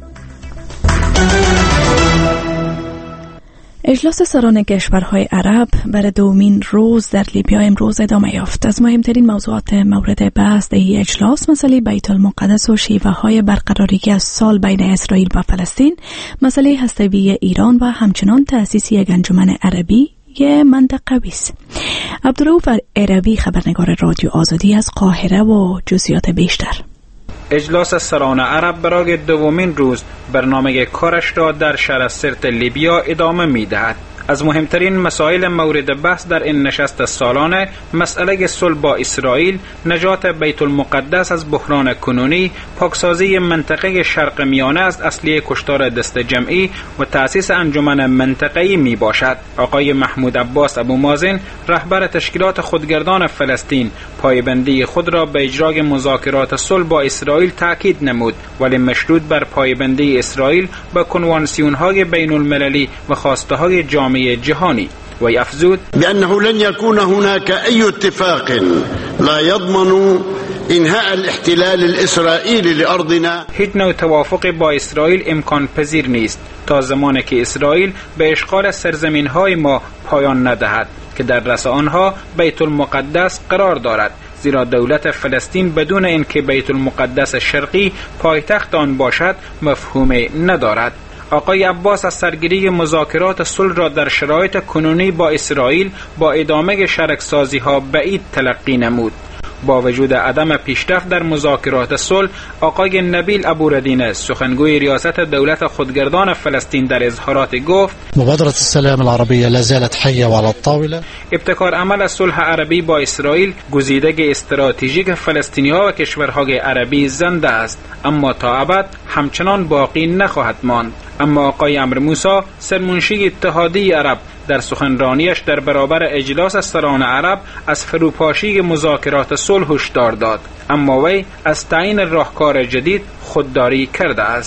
[SPEAKER 2] اجلاس سران کشورهای عرب برای دومین روز در لیبیا امروز ادامه یافت. از مهمترین موضوعات مورد بحث در این اجلاس مسئله بیت المقدس و شیوه های برقراری از سال بین اسرائیل و فلسطین، مسئله هسته‌ای ایران و همچنان تأسیس یک انجمن عربی یه منطقوی است. عبدالرؤوف عربی، خبرنگار رادیو آزادی از قاهره و جزئیات بیشتر.
[SPEAKER 20] اجلاس سران عرب برای دومین روز برنامه کارش را در شهر سرت لیبیا ادامه می‌دهد. از مهمترین مسائل مورد بحث در این نشست سالانه مسئله صلح با اسرائیل، نجات بیت المقدس از بحران کنونی، پاکسازی منطقه شرق میانه از اصلی کشتار دست جمعی و تأسیس انجمن منطقه‌ای می باشد. آقای محمود عباس ابو مازن، رهبر تشکیلات خودگردان فلسطین، پایبندی خود را به اجرای مذاکرات صلح با اسرائیل تاکید نمود، ولی مشروط بر پایبندی اسرائیل به کنوانسیون‌های بین المللی و خواسته‌های جامعه جهانی. ويفزود
[SPEAKER 21] بأنه لن يكون هناك أي اتفاق لا يضمن انهاء الاحتلال الاسرائیلی لأرضنا.
[SPEAKER 20] هیچ نوع توافق با اسرائیل امکان پذیر نیست تا زمانی که اسرائیل به اشغال سرزمین‌های ما پایان ندهد که در رأس آنها بیت المقدس قرار دارد، زیرا دولت فلسطین بدون اینکه بیت المقدس شرقی پایتخت آن باشد مفهومی ندارد. آقای عباس از سرگیری مذاکرات صلح را در شرایط کنونی با اسرائیل با ادامه شرکسازی ها بعید تلقی نمود. با وجود عدم پیشرفت در مذاکرات صلح، آقای نبیل ابوردینه، سخنگوی ریاست دولت خودگردان فلسطین، در اظهارات گفت
[SPEAKER 22] مبادرة السلام العربية لا زالت حية وعلى الطاولة.
[SPEAKER 20] ابتکار عمل صلح عربی با اسرائیل گزیده استراتژیک فلسطینی‌ها و کشورهای عربی زنده است، اما تا ابد همچنان باقی نخواهد ماند. اما آقای عمرو موسی، سرمنشی اتحادیه عرب، در سخنرانیش در برابر اجلاس سران عرب از فروپاشی مذاکرات صلح هشدار داد، اما وی از تعیین راهکار جدید خودداری کرده است.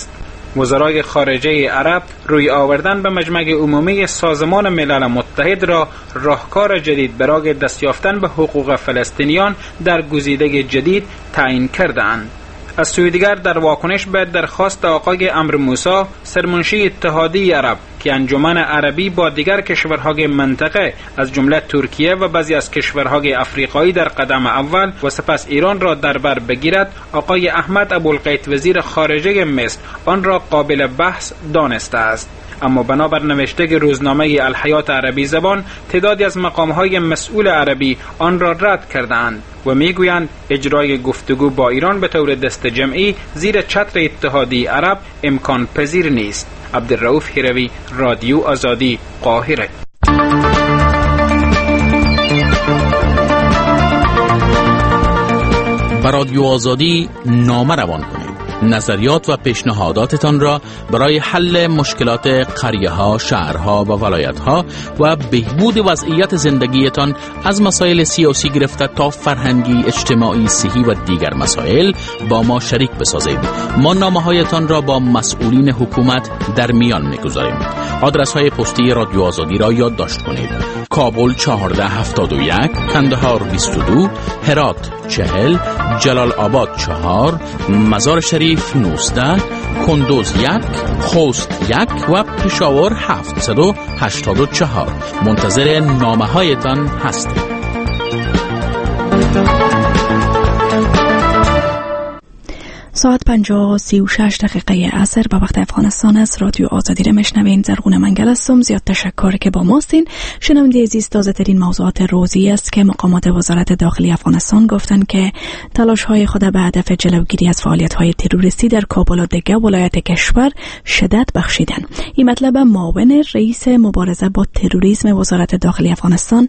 [SPEAKER 20] وزرای خارجه عرب روی آوردن به مجمع عمومی سازمان ملل متحد را راهکار جدید برای دست یافتن به حقوق فلسطینیان در گزیده جدید تعیین کردند. از سوی دیگر در واکنش به درخواست آقای عمرو موسی سرمنشی اتحادیه عرب که انجمن عربی با دیگر کشورهای منطقه از جمله ترکیه و بعضی از کشورهای افریقایی در قدم اول و سپس ایران را در بر بگیرد، آقای احمد ابوالقیت وزیر خارجه مصر آن را قابل بحث دانسته است. اما بنابر نوشته روزنامه الحیات عربی زبان، تعدادی از مقامهای مسئول عربی آن را رد کردند و میگویند اجرای گفتگو با ایران به طور دست جمعی زیر چتر اتحادیه عرب امکان پذیر نیست. عبدالرؤوف هیروی، رادیو آزادی، قاهره.
[SPEAKER 4] به رادیو آزادی نامه روان کنید. نظریات و پیشنهاداتتان را برای حل مشکلات قریه‌ها، شهرها و ولایت‌ها و بهبود وضعیت زندگیتان از مسائل سیاسی گرفته تا فرهنگی، اجتماعی، صحی و دیگر مسائل با ما شریک بسازید. ما نامه‌هایتان را با مسئولین حکومت در میان می‌گذاریم. آدرس‌های پستی رادیو آزادی را یادداشت کنید: کابل چهارده هفتاد و یک، کندهار بیست و دو، هرات چهل، جلال آباد چهار، مزار شریف نوزده، کندوز یک، خوست یک و پشاور هفتصد و هشتاد و چهار. منتظر نامه هایتان هستیم.
[SPEAKER 2] ساعت پنجاه و سی و شش دقیقه عصر به وقت افغانستان است. رادیو آزادی را میشنوین. زرغون منگل هستم. زیاد تشکر که با ماستین. شنونده عزیز، تازه ترین موضوعات روزی است که مقامات وزارت داخلی افغانستان گفتند که تلاش های خود به هدف جلوگیری از فعالیت های تروریستی در کابل و دیگر ولایت کشور شدت بخشیدند. این مطلب معاون رئیس مبارزه با تروریسم وزارت داخلی افغانستان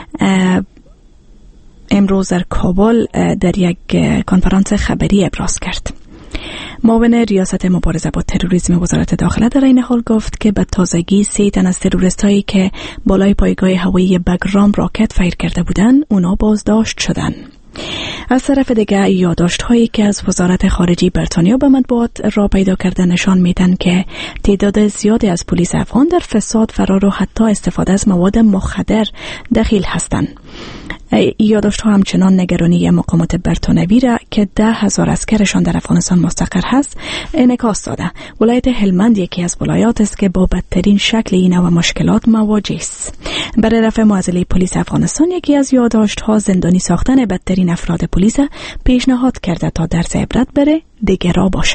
[SPEAKER 2] امروز در کابل در یک کنفرانس خبری ابراز کرد. معاون ریاست مبارزه با تروریسم وزارت داخله در این حال گفت که به تازگی سه تن از تروریستایی که بالای پایگاه هوایی بگرام راکت فیر کرده بودند اونا بازداشت شدند. از طرف دیگر یادداشت هایی که از وزارت خارجه بریتانیا به مطبوعات را پیدا کرده نشان میدن که تعداد زیادی از پلیس افغان در فساد، فرار و حتی استفاده از مواد مخدر دخیل هستند. یادداشت ها همچنان نگرانی مقامات بریتانیایی را که ده هزار عسکرشان در افغانستان مستقر هست انعکاس داده. ولایت هلمند یکی از ولایات است که با بدترین شکل این نوع مشکلات مواجه است. برای رفع معضله پلیس افغانستان یکی از یادداشت ها زندانی ساختن بدترین افراد پلیس پیشنهاد کرده تا درس عبرت بره دیگرا باشه.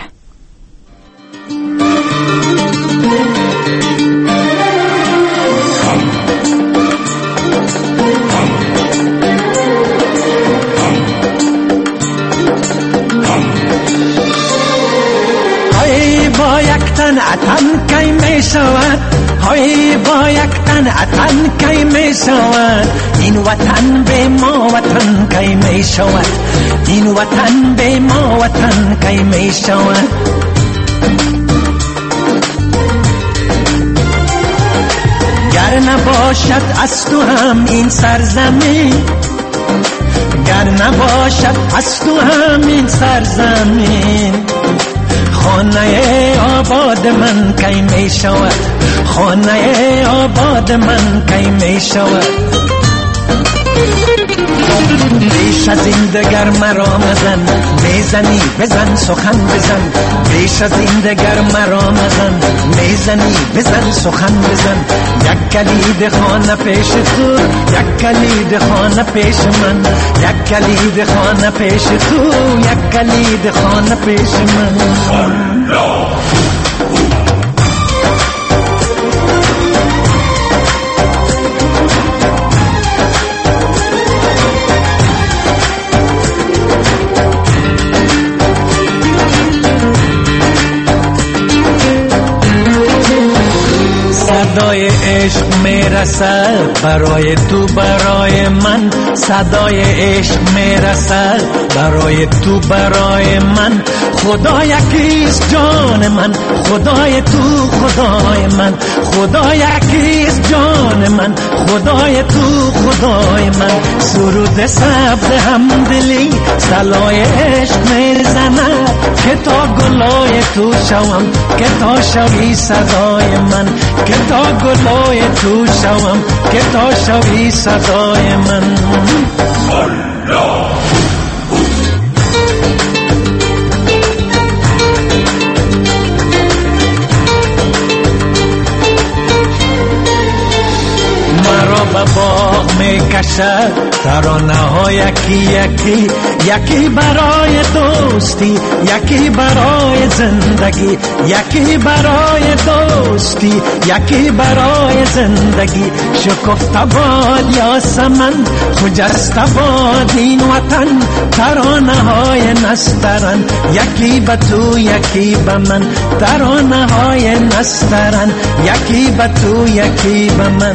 [SPEAKER 5] با یک تن اتن کی می شود، های با یک تن اتن کی می شود، این وطن به ما وطن کی می شود، این وطن به ما وطن کی می شود. گر نباشد از تو هم این سرزمین، گر نباشد از تو هم این سرزمین، خانه آباد من کی می شود، خانه آباد من کی می شود. بیش از این دگر مرا مزن، میزنی بزن سخن بزن، بیش از این دگر مرا مزن، میزنی بزن سخن بزن. یک کلید خانه پیش تو، یک کلید خانه پیش من، یک کلید خانه پیش تو، یک کلید خانه پیش من. صدای عشق می میرسد برای تو برای من صدای عشق میرسد برای تو برای من خدا یکیست جان من خدای تو خدای من خدا یکیست جان من خدای تو خدای من سرود سبز همدلی سلای عشق میزند که تا گلای تو شوم که تا شوی صدای من که تا گلای تو شوم که تا شوی صدای من الله مرا به باغ میکشد ترانه ها یکی یکی یکی برای دوستی یکی برای زندگی یکی برای دوستی یکی برای زندگی شکفته باد یاسمن خجسته باد این وطن ترانه های نسترن یکی به تو یکی به من ترانه های نسترن یکی به تو یکی به من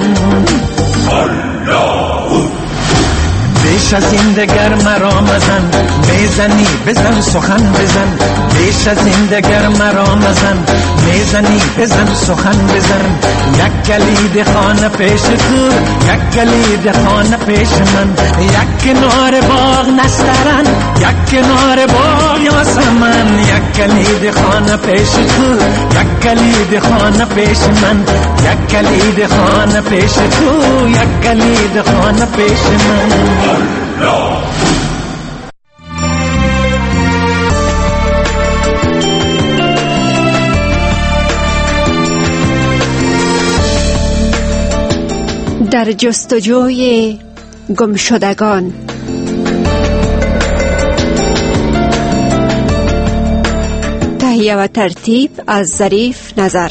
[SPEAKER 5] بیش از این دگر مرا مزن میزنی بزن سخن بزن بیش از این دگر مرا مزن میزنی بزن سخن بزن یک کلید خانه پیش تو یک کلید خانه پیش من یک کنار باغ نسترن یک کنار باغ یاسمن یک کلید خانه پیش تو یک کلید خانه پیش من یک کلید خانه پیش تو یک کلید خانه پیش من
[SPEAKER 6] در جستجوی گمشدگان تهیه و ترتیب از ظریف نظر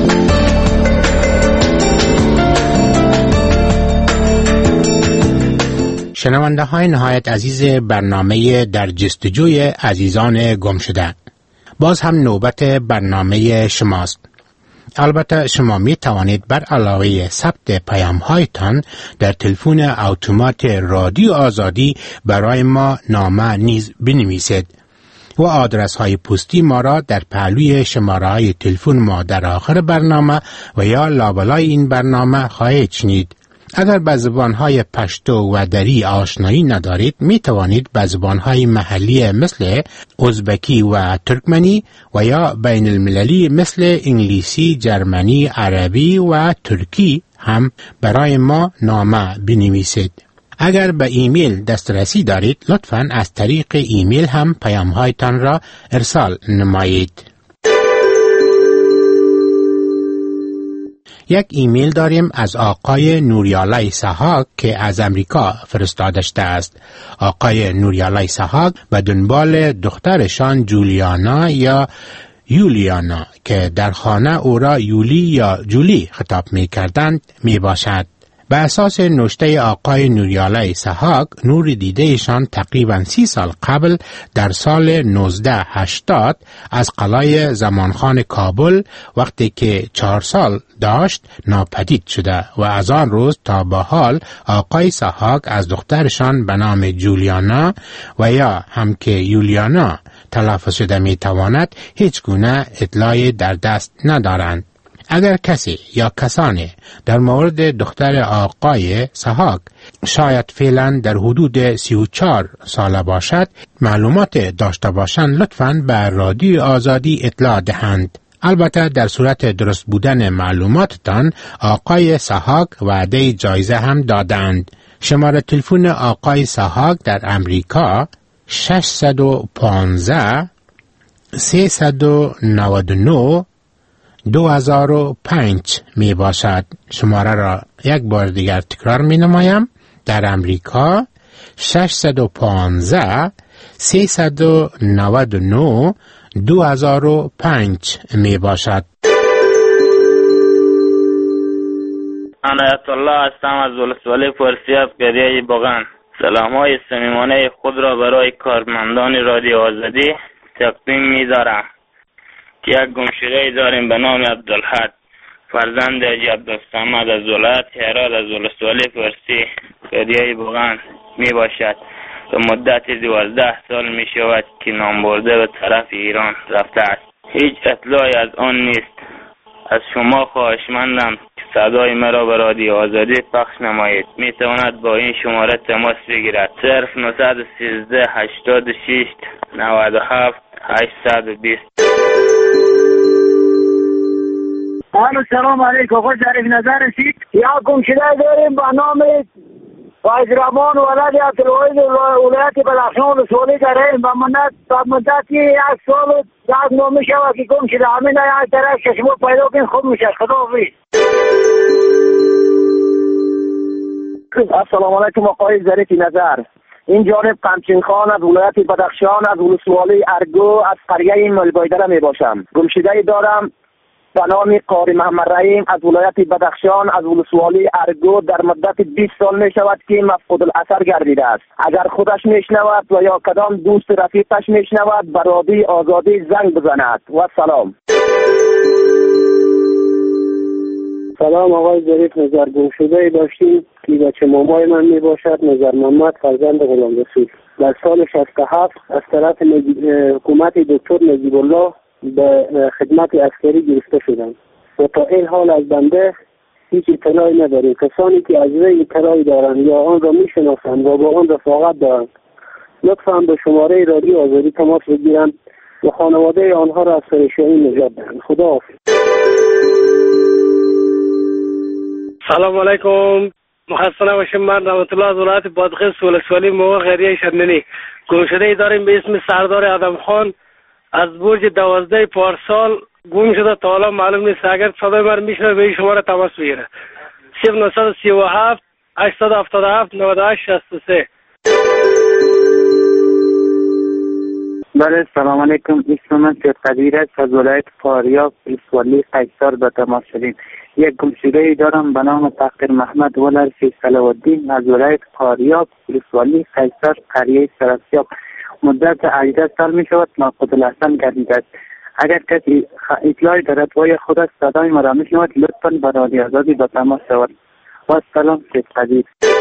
[SPEAKER 7] شنونده های نهایت عزیز برنامه در جستجوی عزیزان گم شده، باز هم نوبت برنامه شماست. البته شما می توانید بر علاوه ثبت پیام هایتان در تلفن اتومات رادیو آزادی برای ما نامه نیز بنویسید و آدرس های پستی ما را در پهلوی شماره های تلفن ما در آخر برنامه و یا لابلای این برنامه خواهید شنید. اگر به زبانهای پشتو و دری آشنایی ندارید می توانید به زبانهای محلی مثل ازبکی و ترکمنی و یا بین المللی مثل انگلیسی، جرمنی، عربی و ترکی هم برای ما نامه بنویسید. اگر به ایمیل دسترسی دارید لطفاً از طریق ایمیل هم پیام‌هایتان را ارسال نمایید. یک ایمیل داریم از آقای نوریالله اسحاق که از امریکا فرستاده شده است. آقای نوریالله اسحاق به دنبال دخترشان جولیانا یا یولیانا که در خانه او را یولی یا جولی خطاب می کردند می باشد. به اساس نوشته آقای نوریالله اسحاق، نور دیدهشان تقریباً سی سال قبل در سال نوزده هشتاد از قلعه زمانخان کابل وقتی که چهار سال داشت ناپدید شده و از آن روز تا به حال آقای اسحاق از دخترشان به نام جولیانا و یا هم که یولیانا تلفظ شده می تواند هیچ گونه اطلاعی در دست ندارند. اگر کسی یا کسانی در مورد دختر آقای اسحاق شاید فعلا در حدود سی و چهار ساله باشد معلومات داشته باشند لطفاً به رادیو آزادی اطلاع دهند. البته در صورت درست بودن معلوماتتان آقای اسحاق وعده جایزه هم دادند. شماره تلفن آقای اسحاق در امریکا شش یک پنج سه نه نه دو هزار و پنج می باشد. شماره را یک بار دیگر تکرار می نمایم. در امریکا شش یک پنج سه نه نه دو هزار و پنج می باشد.
[SPEAKER 23] عنایت الله هستم از ولسوالی پرسیاب گریه باغن. سلام های صمیمانه خود را برای کارمندان رادیو آزادی تقدیم می دارم. یک گمشده داریم به نام عبدالحق. فرزند حاجی عبدالصمد از ولایت هرات از ولسوالی فارسی قریه بوغان می باشد و مدت دوازده سال می شود که نام برده به طرف ایران رفته است. هیچ اطلاعی از آن نیست. از شما خواهشمندم که صدای مرا به رادیو آزادی پخش نمایید. می تواند با این شماره تماس بگیرد. صرف نه یک سه هشتاد و شش نود و هفت هشتصد و بیست.
[SPEAKER 8] آلو سلام علیکم. خوش ظریف نظر رسید. یا گمشده داریم به نام فایزرمان ولد عبدالواحد ولایت بدخشان ولسوالی داریم و منت و مدتی یک سال و یک ماه می شود که گم شده. همین یک طرف چشمو پیدا کن خوب میشه. خدا حافظ.
[SPEAKER 10] السلام علیکم آقای ظریف نظر. این جانب قمچین خان از ولایت بدخشان از ولسوالی ارگو از قریه ملبایدره می باشم. گمشده دارم به نام قاری محمد رحیم از ولایت بدخشان از ولسوالی ارگو در مدت بیست سال می شود که مفقود الاثر گردیده است. اگر خودش می شنود و یا کدام دوست رفیقش می شنود به رادیو آزادی زنگ بزند. و سلام.
[SPEAKER 11] سلام آقای ظریف نظر. گمشده داشتیم که بچه مامای من می باشد نظر محمد فرزند غلام رسول. در سال شصت و هفت از طرف حکومت دکتر نجیب الله به خدمت عسکری گرفته شدند و تا این حال از بنده هیچ اطلاعی نداریم. کسانی که از وی اطلاعی دارند یا آن را میشناسند و با آن رفاقت دارند لطفا به شماره رادیو آزادی تماس بگیرند و خانواده آنها را از پریشانی نجات دهند. خدا حافظ.
[SPEAKER 24] سلام علیکم. خسته نباشید. من رحمت الله از ولایت بادغیس ولسوالی موقع غریه شدنی. گمشده داریم به اسم سردار ادم خان از برج دوازده پارسال گم شده. تا حالا معلوم نیست. اگر صدای من میشنه به این شماره تماس بگیره. صفر نه سه هفت هشتصد و هفتاد و هفت نود و هشت شصت و سه.
[SPEAKER 25] بله سلام علیکم. اسم من سید قدیر است از ولایت فاریاب ولسوالی قیصر به تماس شدیم. یک گمشده دارم به نام تقدیر محمد ولد فیصله الدین از ولایت فاریاب ولسوالی قیصر قریه سرسیاب. مدت هجده سال می شود ناقد الاحسن گردیده است. اگر کسی اطلاعی دارد و یا خودش صدای مرا می شود لطفا به رادیو آزادی به تماس شود. و سلام سید قدیر.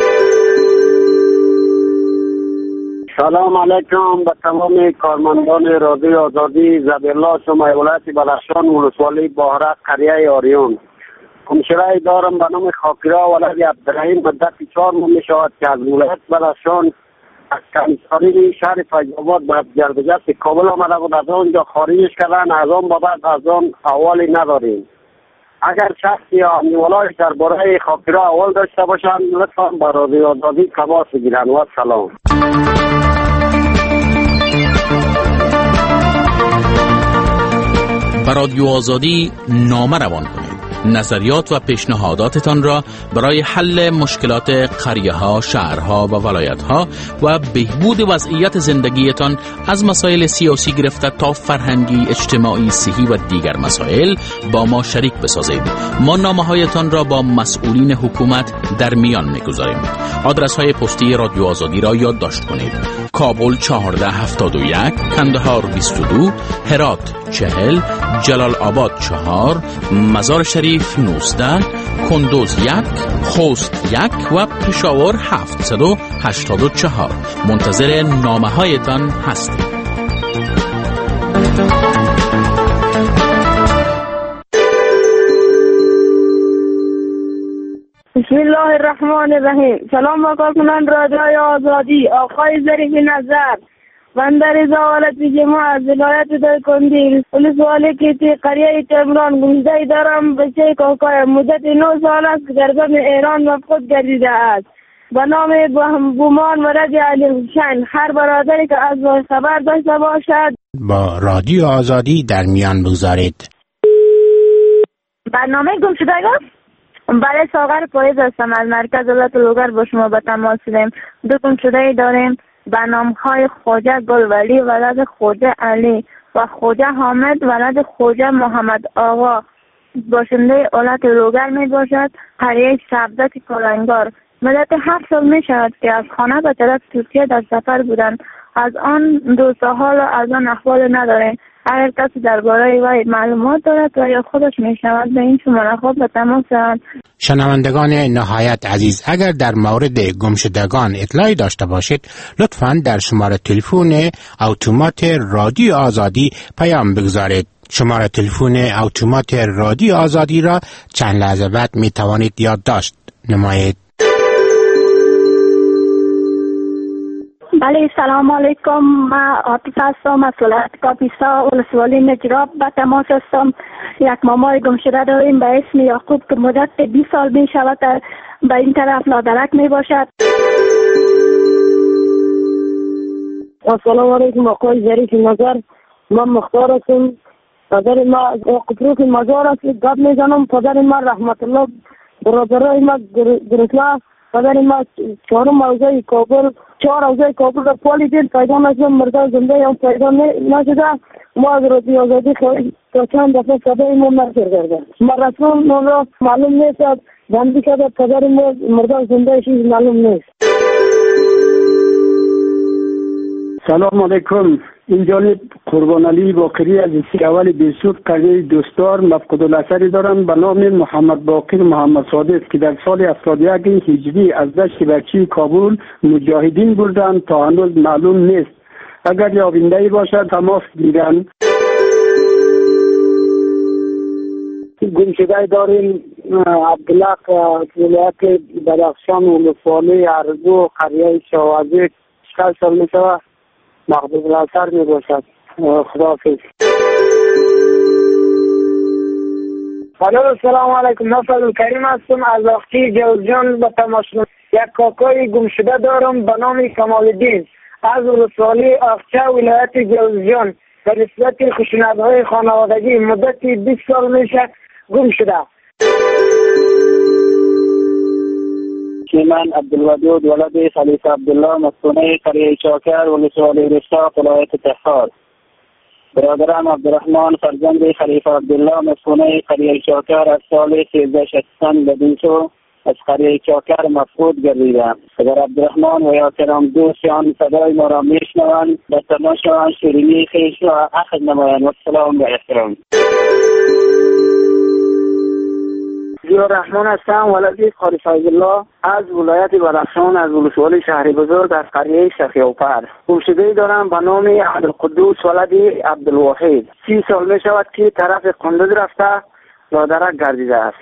[SPEAKER 11] سلام علیکم به تمام کارمندان رادیو آزادی. زبیرالله شما ولایت بدخشان ولسوالی باهرک قریه آریون. گمشده دارم به نام خاکرا ولد عبدالرحیم. مدت چهار ماه می شود که از ولایت بدخشان از کمیساری شهر فیض‌آباد به جلبجت کابل آمده بود. از آنجا خارجش کردن. از آن بابت از آن احوالی نداریم. اگر شخصی یا نیولایش درباره خاکرا احوال داشته باشند لطفا به رادیو آزادی تماس بگیرند. و سلام.
[SPEAKER 4] به رادیو آزادی نامه روان کنید. نظریات و پیشنهاداتتان را برای حل مشکلات قریه ها، شهرها و ولایت ها و بهبود وضعیت زندگیتان از مسائل سیاسی گرفته تا فرهنگی، اجتماعی، صحی و دیگر مسائل با ما شریک بسازید. ما نامه هایتان را با مسئولین حکومت در میان میگذاریم. آدرس های پستی رادیو آزادی را یادداشت کنید. کابل چهارده هفتاد و یک، کندهار بیست و دو، هرات چهل، جلال آباد چهار، مزار شریف نوزده، کندوز یک، خوست یک و پشاور هفتصد و هشتاد و چهار. منتظر نامه هایتان هستیم.
[SPEAKER 26] بسم الله الرحمن الرحیم. سلام و کارکنان رادیو آزادی. آقای ظریف نظر. من در ازاولت جمع از ولایت دایکندی ولسوالی کیتی قریه تمران گمشده دارم. بچه کاکای مدت نو سال است که در بم ایران مفقود گردیده است. به نام بومان ولد علی حسین. هر برادری که از وی خبر داشته باشد
[SPEAKER 7] با رادیو آزادی در میان بگذارید.
[SPEAKER 26] برنامه گمشدگان. برای ساغر پاییز هستم از مرکز دولت لوگر با شما به تماس شدیم. دو گمشده داریم به نام‌های خواجه گلولی ولد خواجه علی و خواجه حامد ولد خواجه محمد آقا. باشنده ولایت لوگر می باشد. قریه سبزک کلنگار. مدت هفت سال می شود که از خانه به طرف ترکیه در سفر بودند. از آن دو سال از آن احوال نداریم. اگر کسی درباره وی معلومات دارد و یا خودش میشود به این شماره خود به تماس شود.
[SPEAKER 7] شنوندگان نهایت عزیز، اگر در مورد گمشدگان اطلاعی داشته باشید لطفاً در شماره تلفن اتومات رادیو آزادی پیام بگذارید. شماره تلفن اتومات رادیو آزادی را چند لحظه بعد می توانید یادداشت نمایید.
[SPEAKER 26] بله، سلام علیکم. من عاطف هستم از ولایت کاپیسا، ولسوالی نجراب به تماس هستم. یک مامای گم شده داریم به اسم یعقوب که مدت بیست سال می شود به این طرف نادرک می باشد.
[SPEAKER 24] السلام علیکم آقای ظریف نظر، من مختار هستم. پدر ما قطروک مزار است. گپ میزنم پدر ما رحمت الله برادرای ما گرسنه، پدر ما چهارم موضوع کابل چهار موضوع کابل را پالی دید پیدا نشدم، مرده زنده هم پیدا نشده. ما از رادیو آزادی خواهی تا چند دفعه صدای ما نشر کرده. ما رسول ما را معلوم نیست بندی کرده، پدر ما مرده زنده شیز معلوم نیست.
[SPEAKER 1] سلام علیکم. این جانب قربان علی باقری از سی اول بیسود قریه دوستدار مفقود الاثری دارم به نام محمد باقر محمد صادق که در سال هفتاد و یک هجری از دشت بچی کابل مجاهدین بردند تا هنوز معلوم نیست. اگر یابنده‌ای باشد تماس گیرند.
[SPEAKER 24] گمشده داریم عبدالله ولایت بدخشان ولسوالی ارگو قریه شوازی چهل سال می شود. مقبول الاثر می باشد. خداحافظ.
[SPEAKER 8] السلام علیکم. من فضل کریم هستم از اختی جوزجان به تماشا. یک کاکای گمشده دارم به نام کمال الدین از ولسوالی اخچه ولایت جوزجان. به نسبت خشونت‌های خانوادگی مدت بیست سال میشه گم شده.
[SPEAKER 25] من عبدالودود ولد خلیفه عبدالله مسئونه قریه چاکر ولسوالی رشاق ولایت تحصیل. برادرم عبدالرحمن فرزند خلیفه عبدالله مسئونه قریه چاکر از سال سیزده شصت به دیشو از قریه چاکر مفقود گردیده. اگر عبدالرحمن و یا کرام دوستان صدای ما را میشنوند به تماشا شیرینی خویش را اخذ نمایند. و السلام به احترام.
[SPEAKER 10] زیاد رحمان هستم ولدی قاری فیضالله از ولایت بدخشان از ولسوالی شهر بزرگ از قریه شفیع‌پر. گمشده‌ای دارم به نام عبدالقدوس ولدی عبدالواحد. سی سال می شود که طرف قندوز رفته نادرک گردیده است.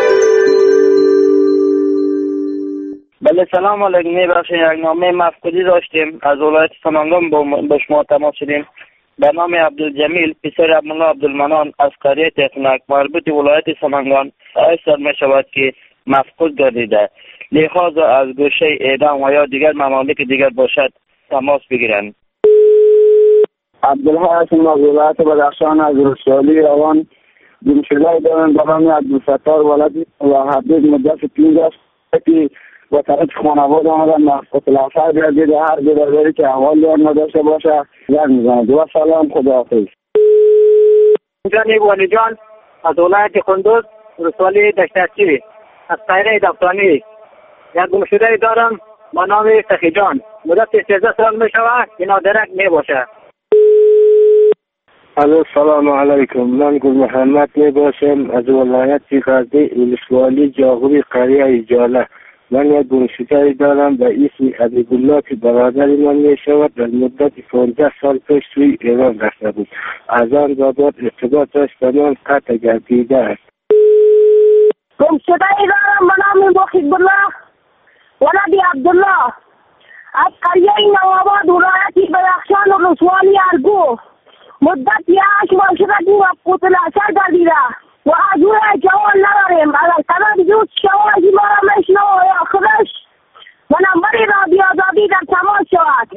[SPEAKER 25] بله سلام علیکم. میبخشید یک نامه مفقودی داشتیم از ولایت سمنگان با شما تماس شدیم به نام عبدالجمیل پسر عبدالله عبدالمنان از قریه تکنک مربوط ولایت سمنگان هشت سال می شود که مفقود گردیده. لحاظا از گوشه اعدام و یا دیگر ممالک دیگر باشد تماس بگیرند.
[SPEAKER 10] عبدالله هستم از ولایت بدخشان از ولسوالی روان. گمشده دارم به نام عبدالستار ولدی و حدود مدت پنجاه سال و طرف خانواده آمدن مفقود الاثر گردیده. هر برادری که احوال یار نداشته باشه زنگ میزند. و سلام، خداحافظ.
[SPEAKER 8] جانب ولی جان از ولایت قندوز ولسوالی دشتچی از قریه دفتانی. یک گمشده دارم با نام سخی جان مدت سیزده سال می شود که نادرک می باشد.
[SPEAKER 3] السلام علیکم. من گل محمد می باشم از ولایت غزنی ولسوالی جاغوری قریه ایجاله. من یک گمشده دارم به اسم حبیبالله که برادر من می شود در مدت پانزده سال پیش سوی ایران رفته بود. از آن بابت ارتباطش به من قطع گردیده است.
[SPEAKER 26] گمشده دارم به نام محبالله ولدی عبدالله از قریه نوآباد ولایت بدخشان ولسوالی ارگو. مدت هشت ماه شده که مفقود الاثر گردیده و از او جواب نداریم. اگر طرف دوست شما از ما را میشنو یا خودش و نمبر رادیو آزادی در تماس شود.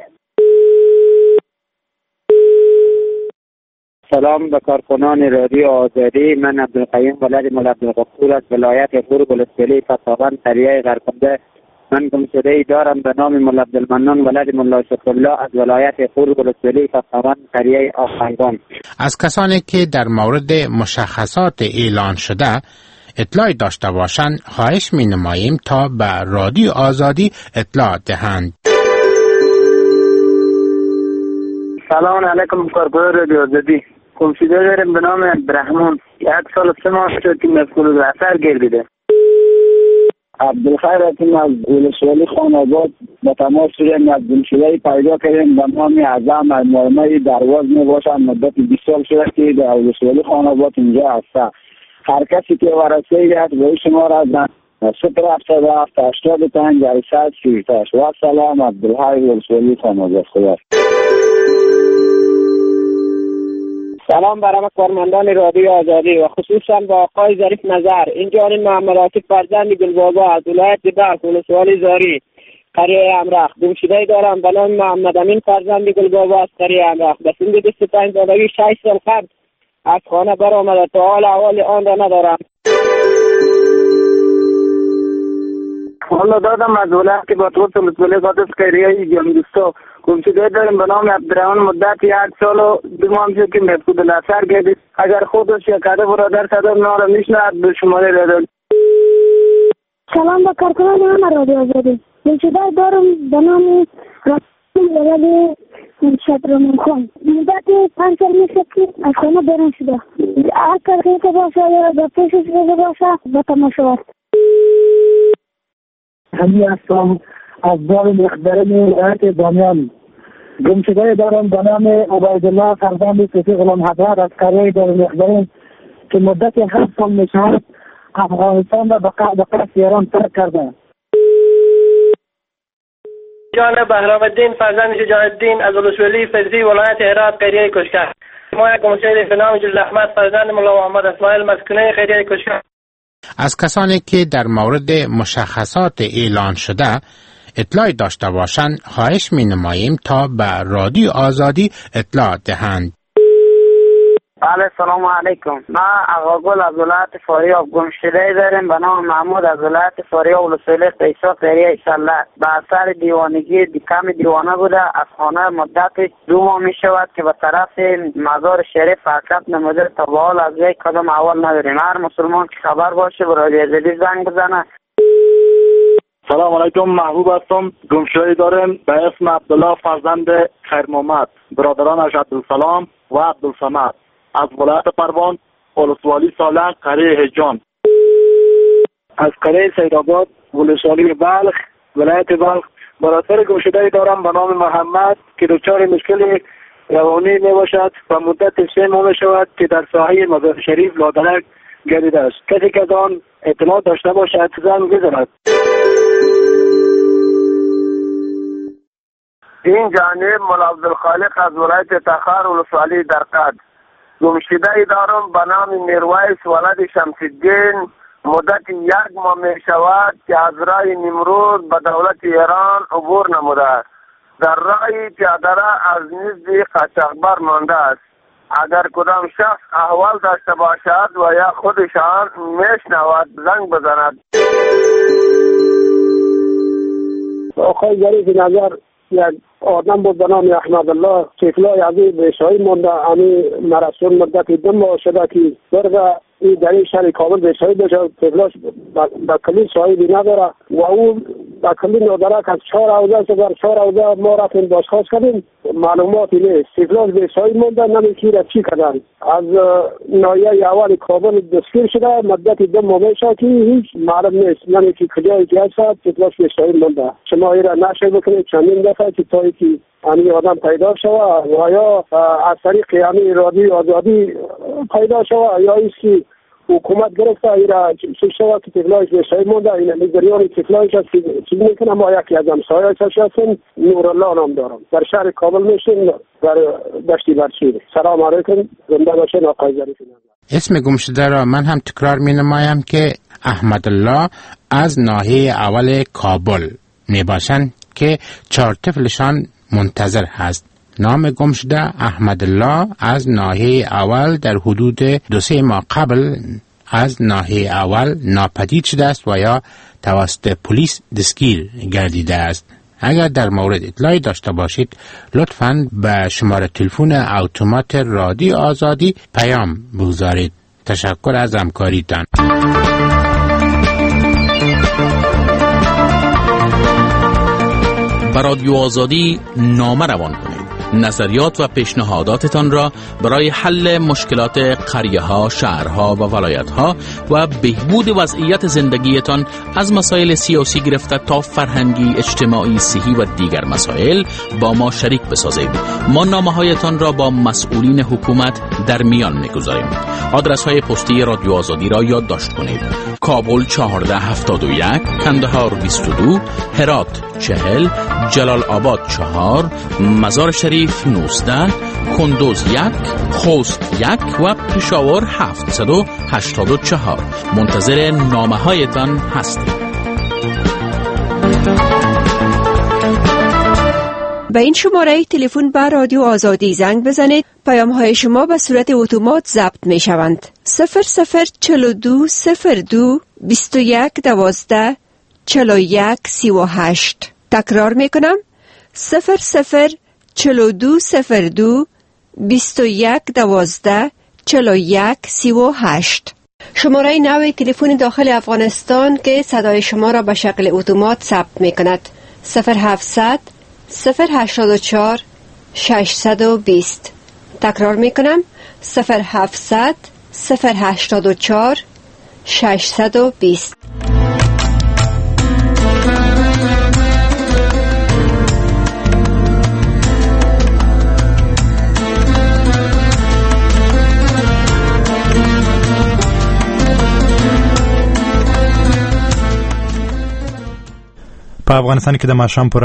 [SPEAKER 25] سلام به کارکنان رادیو آزادی. من عبدالقیوم ولد مولا عبدالغفور از ولایت غور ولسوالی فتاوان قریه غرقنده. من گمشده‌ای دارم به نام مولا عبدالمنان ولد مولا شکرالله از ولایت غور ولسوالی فتاوان قریه آخایگان.
[SPEAKER 7] از کسانی که در مورد مشخصات اعلان شده اطلاع داشته باشند خواهش می نماییم تا به رادیو آزادی اطلاع دهند.
[SPEAKER 10] سلام علیکم کارکنان رادیو آزادی.
[SPEAKER 25] گمشده داریم به نام عبدالرحمن. یک سال سه ماه شد که مفقود الاثر گردیده.
[SPEAKER 9] عبدالخیر هستیم از ولسوالی خان آباد. به تماس شدیم از گمشده پیدا کردیم به نام اعظم المعمه درواز می باشد. مدت بیست سال شده که در ولسوالی خان آباد اینجا هست. هر کسی که ورسه یک روی شما را زن صفر هفتاد و هفت هشتاد و پنج هشتصد شش. و سلام. عبدالحی ولسوالی خان آباد. خدا.
[SPEAKER 12] سلام برای کارمندان رادیو آزادی و خصوصا با آقای ظریف نظر. اینجا این محمد عاطف فرزند گلبابا از ولایت بلخ ولسوالی زاری قریه امرخ. گمشده دارم به نام محمد امین فرزند گلبابا از قریه امرخ. به سن بیست و پنج سالگی شش سال قبل از خانه برآمده تا حال احوال آن را ندارم.
[SPEAKER 25] حالا دادم از ولایت که با توسط ولسوالی قادس قریه جمدوستا. گمشده داریم به نام عبدالرحمن. مدت یک سال و دو ماه شد که مفقود الاثر گردید. اگر خودش یا کده برادر صدا ما را میشنود به شماره رادیو.
[SPEAKER 26] سلام با کارکنان همه رادیو آزادی. گمشده دارم به نام رسول ولد شطرمان خان. مدت پنج سال میشه که از خانه بیرون شده. هر کسی که باشه یا به پیشش بزه باشه به تماشا است.
[SPEAKER 9] همی هستم از دار مخبرم ولایت بامیان. گمشده دارم به نام عبیدالله فرزند صفی غلام حضرت از قریه دار مخبرم که مدت هفت سال میشود افغانستان را به قصد ایران ترک کرده.
[SPEAKER 12] جان بهرام الدین فرزند شجاع الدین از ولسوالی فلزی ولایت هرات قریه کشکر. ما یک گمشده به نام جل احمد فرزند مولا محمد اسماعیل مسکونه قریه کشکر.
[SPEAKER 7] از کسانی که در مورد مشخصات اعلان شده اطلاعی داشته باشند خواهش می نماییم تا به رادیو آزادی اطلاع دهند.
[SPEAKER 25] بله سلام علیکم. ما آقاگل از ولایت فاریاب. گمشده داریم به نام محمود از ولایت فاریاب ولسوالی قیصا قریه ایشالله. به اثر دیوانگی کم دیوانه بوده از خانه مدت دو ماه می شود که به طرف مزار شریف حرکت نموده تا به حال از یک قدم اول نداریم. هر مسلمان که خبر باشه به رادیو آزادی زنگ بزنه.
[SPEAKER 13] سلام علیکم. محبوب هستم. گمشده داریم به اسم عبدالله فرزند خیر محمد. برادرانش عبدالسلام و عبدالصمد از ولایت پروان ولسوالی سالنگ قریه هجان.
[SPEAKER 12] از قریه سیدآباد ولسوالی بلخ ولایت بلخ. برادر گمشده دارم به نام محمد که دچار مشکل روانی می باشد و مدت سه ماه می شود که در ساحه مزار شریف لادرک گردیده است. کسی که از آن اطلاع داشته باشد زنگ بزند.
[SPEAKER 25] این جانب مولا عبدالخالق از ولایت تخار ولسوالی درقد. گمشده دارم به نام میرویس ولد شمس‌الدین. مدت یک ماه می شود که از راه نمرود به دولت ایران عبور نموده است. در راه پیاده از نزد قاچاقبر مانده است. اگر کدام شخص احوال داشته باشد و یا خودشان میشنود زنگ بزند.
[SPEAKER 1] آقای ظریف نظر یک آدم بود به نام احمد الله طفلای عزیز به شاهی مانده. امی مرسول مدت دو ماه شده که برده این در این شهر کابل به شاهی بشه. طفلاش به کلی شاهی نداره و او به کلی نداره که از چهار عوضه شده. در چهار عوضه ما رفتیم بازخواست کردیم معلوماتی نیست. طفلاش به شاهی مانده نمی‌کی را چی کردن. از ناحیه اول کابل دستگیر شده مدت دو ماه میشه که هیچ معلوم نیست نمی‌کی کجایی که هست. طفلاش به شاهی مانده. شما این را نشر بکنید چندین دفعه که تا که امی آدم پیدا شود و یا از طریق امی رادیو آزادی پیدا شود یا ایسی حکومت گرفته ایرا چی شود که تفلایش به شاید مونده. این نگریان تفلایش هست چیز میکنم. ما یکی از همسایه‌اش هستیم نورالله نام دارم. در شهر کابل میشیم در دشتی برچی. سلام علیکم. زنده باشین آقای ظریف.
[SPEAKER 7] اسم گمشده را من هم تکرار می نمایم که احمد الله از ناحیه اول کابل می باشند که چهار طفلشان منتظر هست. نام گمشده احمد الله از ناحیه اول در حدود دو سه ماه قبل از ناحیه اول ناپدید شده است و یا توسط پلیس دستگیر گردیده است. اگر در مورد اطلاعی داشته باشید لطفاً به شماره تلفن اتومات رادیو آزادی پیام بگذارید. تشکر از همکاریتان.
[SPEAKER 4] به رادیو آزادی نامه روان کنید. نظریات و پیشنهاداتتان را برای حل مشکلات قریه ها، شهرها و ولایت ها و بهبود وضعیت زندگیتان از مسائل سیاسی گرفته تا فرهنگی، اجتماعی، صحی و دیگر مسائل با ما شریک بسازید. ما نامه‌هایتان را با مسئولین حکومت در میان می‌گذاریم. آدرس های پستی رادیو آزادی را یادداشت کنید: کابل چهارده هفتاد و یک، کندهار بیست و دو، هرات چهل، جلال آباد چهار، مزار شریف نوزده، کندوز یک، خوست یک و پشاور هفتصد و هشتاد و چهار. منتظر نامه هایتان هستیم.
[SPEAKER 6] به این شماره تلفن به رادیو آزادی زنگ بزنید. پیام های شما به صورت اتومات ضبط می شوند. صفر صفر چهل و دو صفر دو بیست و یک دوازده چهل و یک سی و هشت. تکرار می کنم: صفر صفر چهل و دو صفر دو بیست و یک دوازده چهل و یک سی و هشت. شماره نوی تلفن داخل افغانستان که صدای شما را به شکل اتومات ثبت می کند: صفر هفتصد صفر هشتاد و چهار ششصد و بیست. تکرار می کنم: صفر هفتصد صفر هشتاد و چهار ششصد و بیست.
[SPEAKER 14] په افغانستان کې د ماښام پر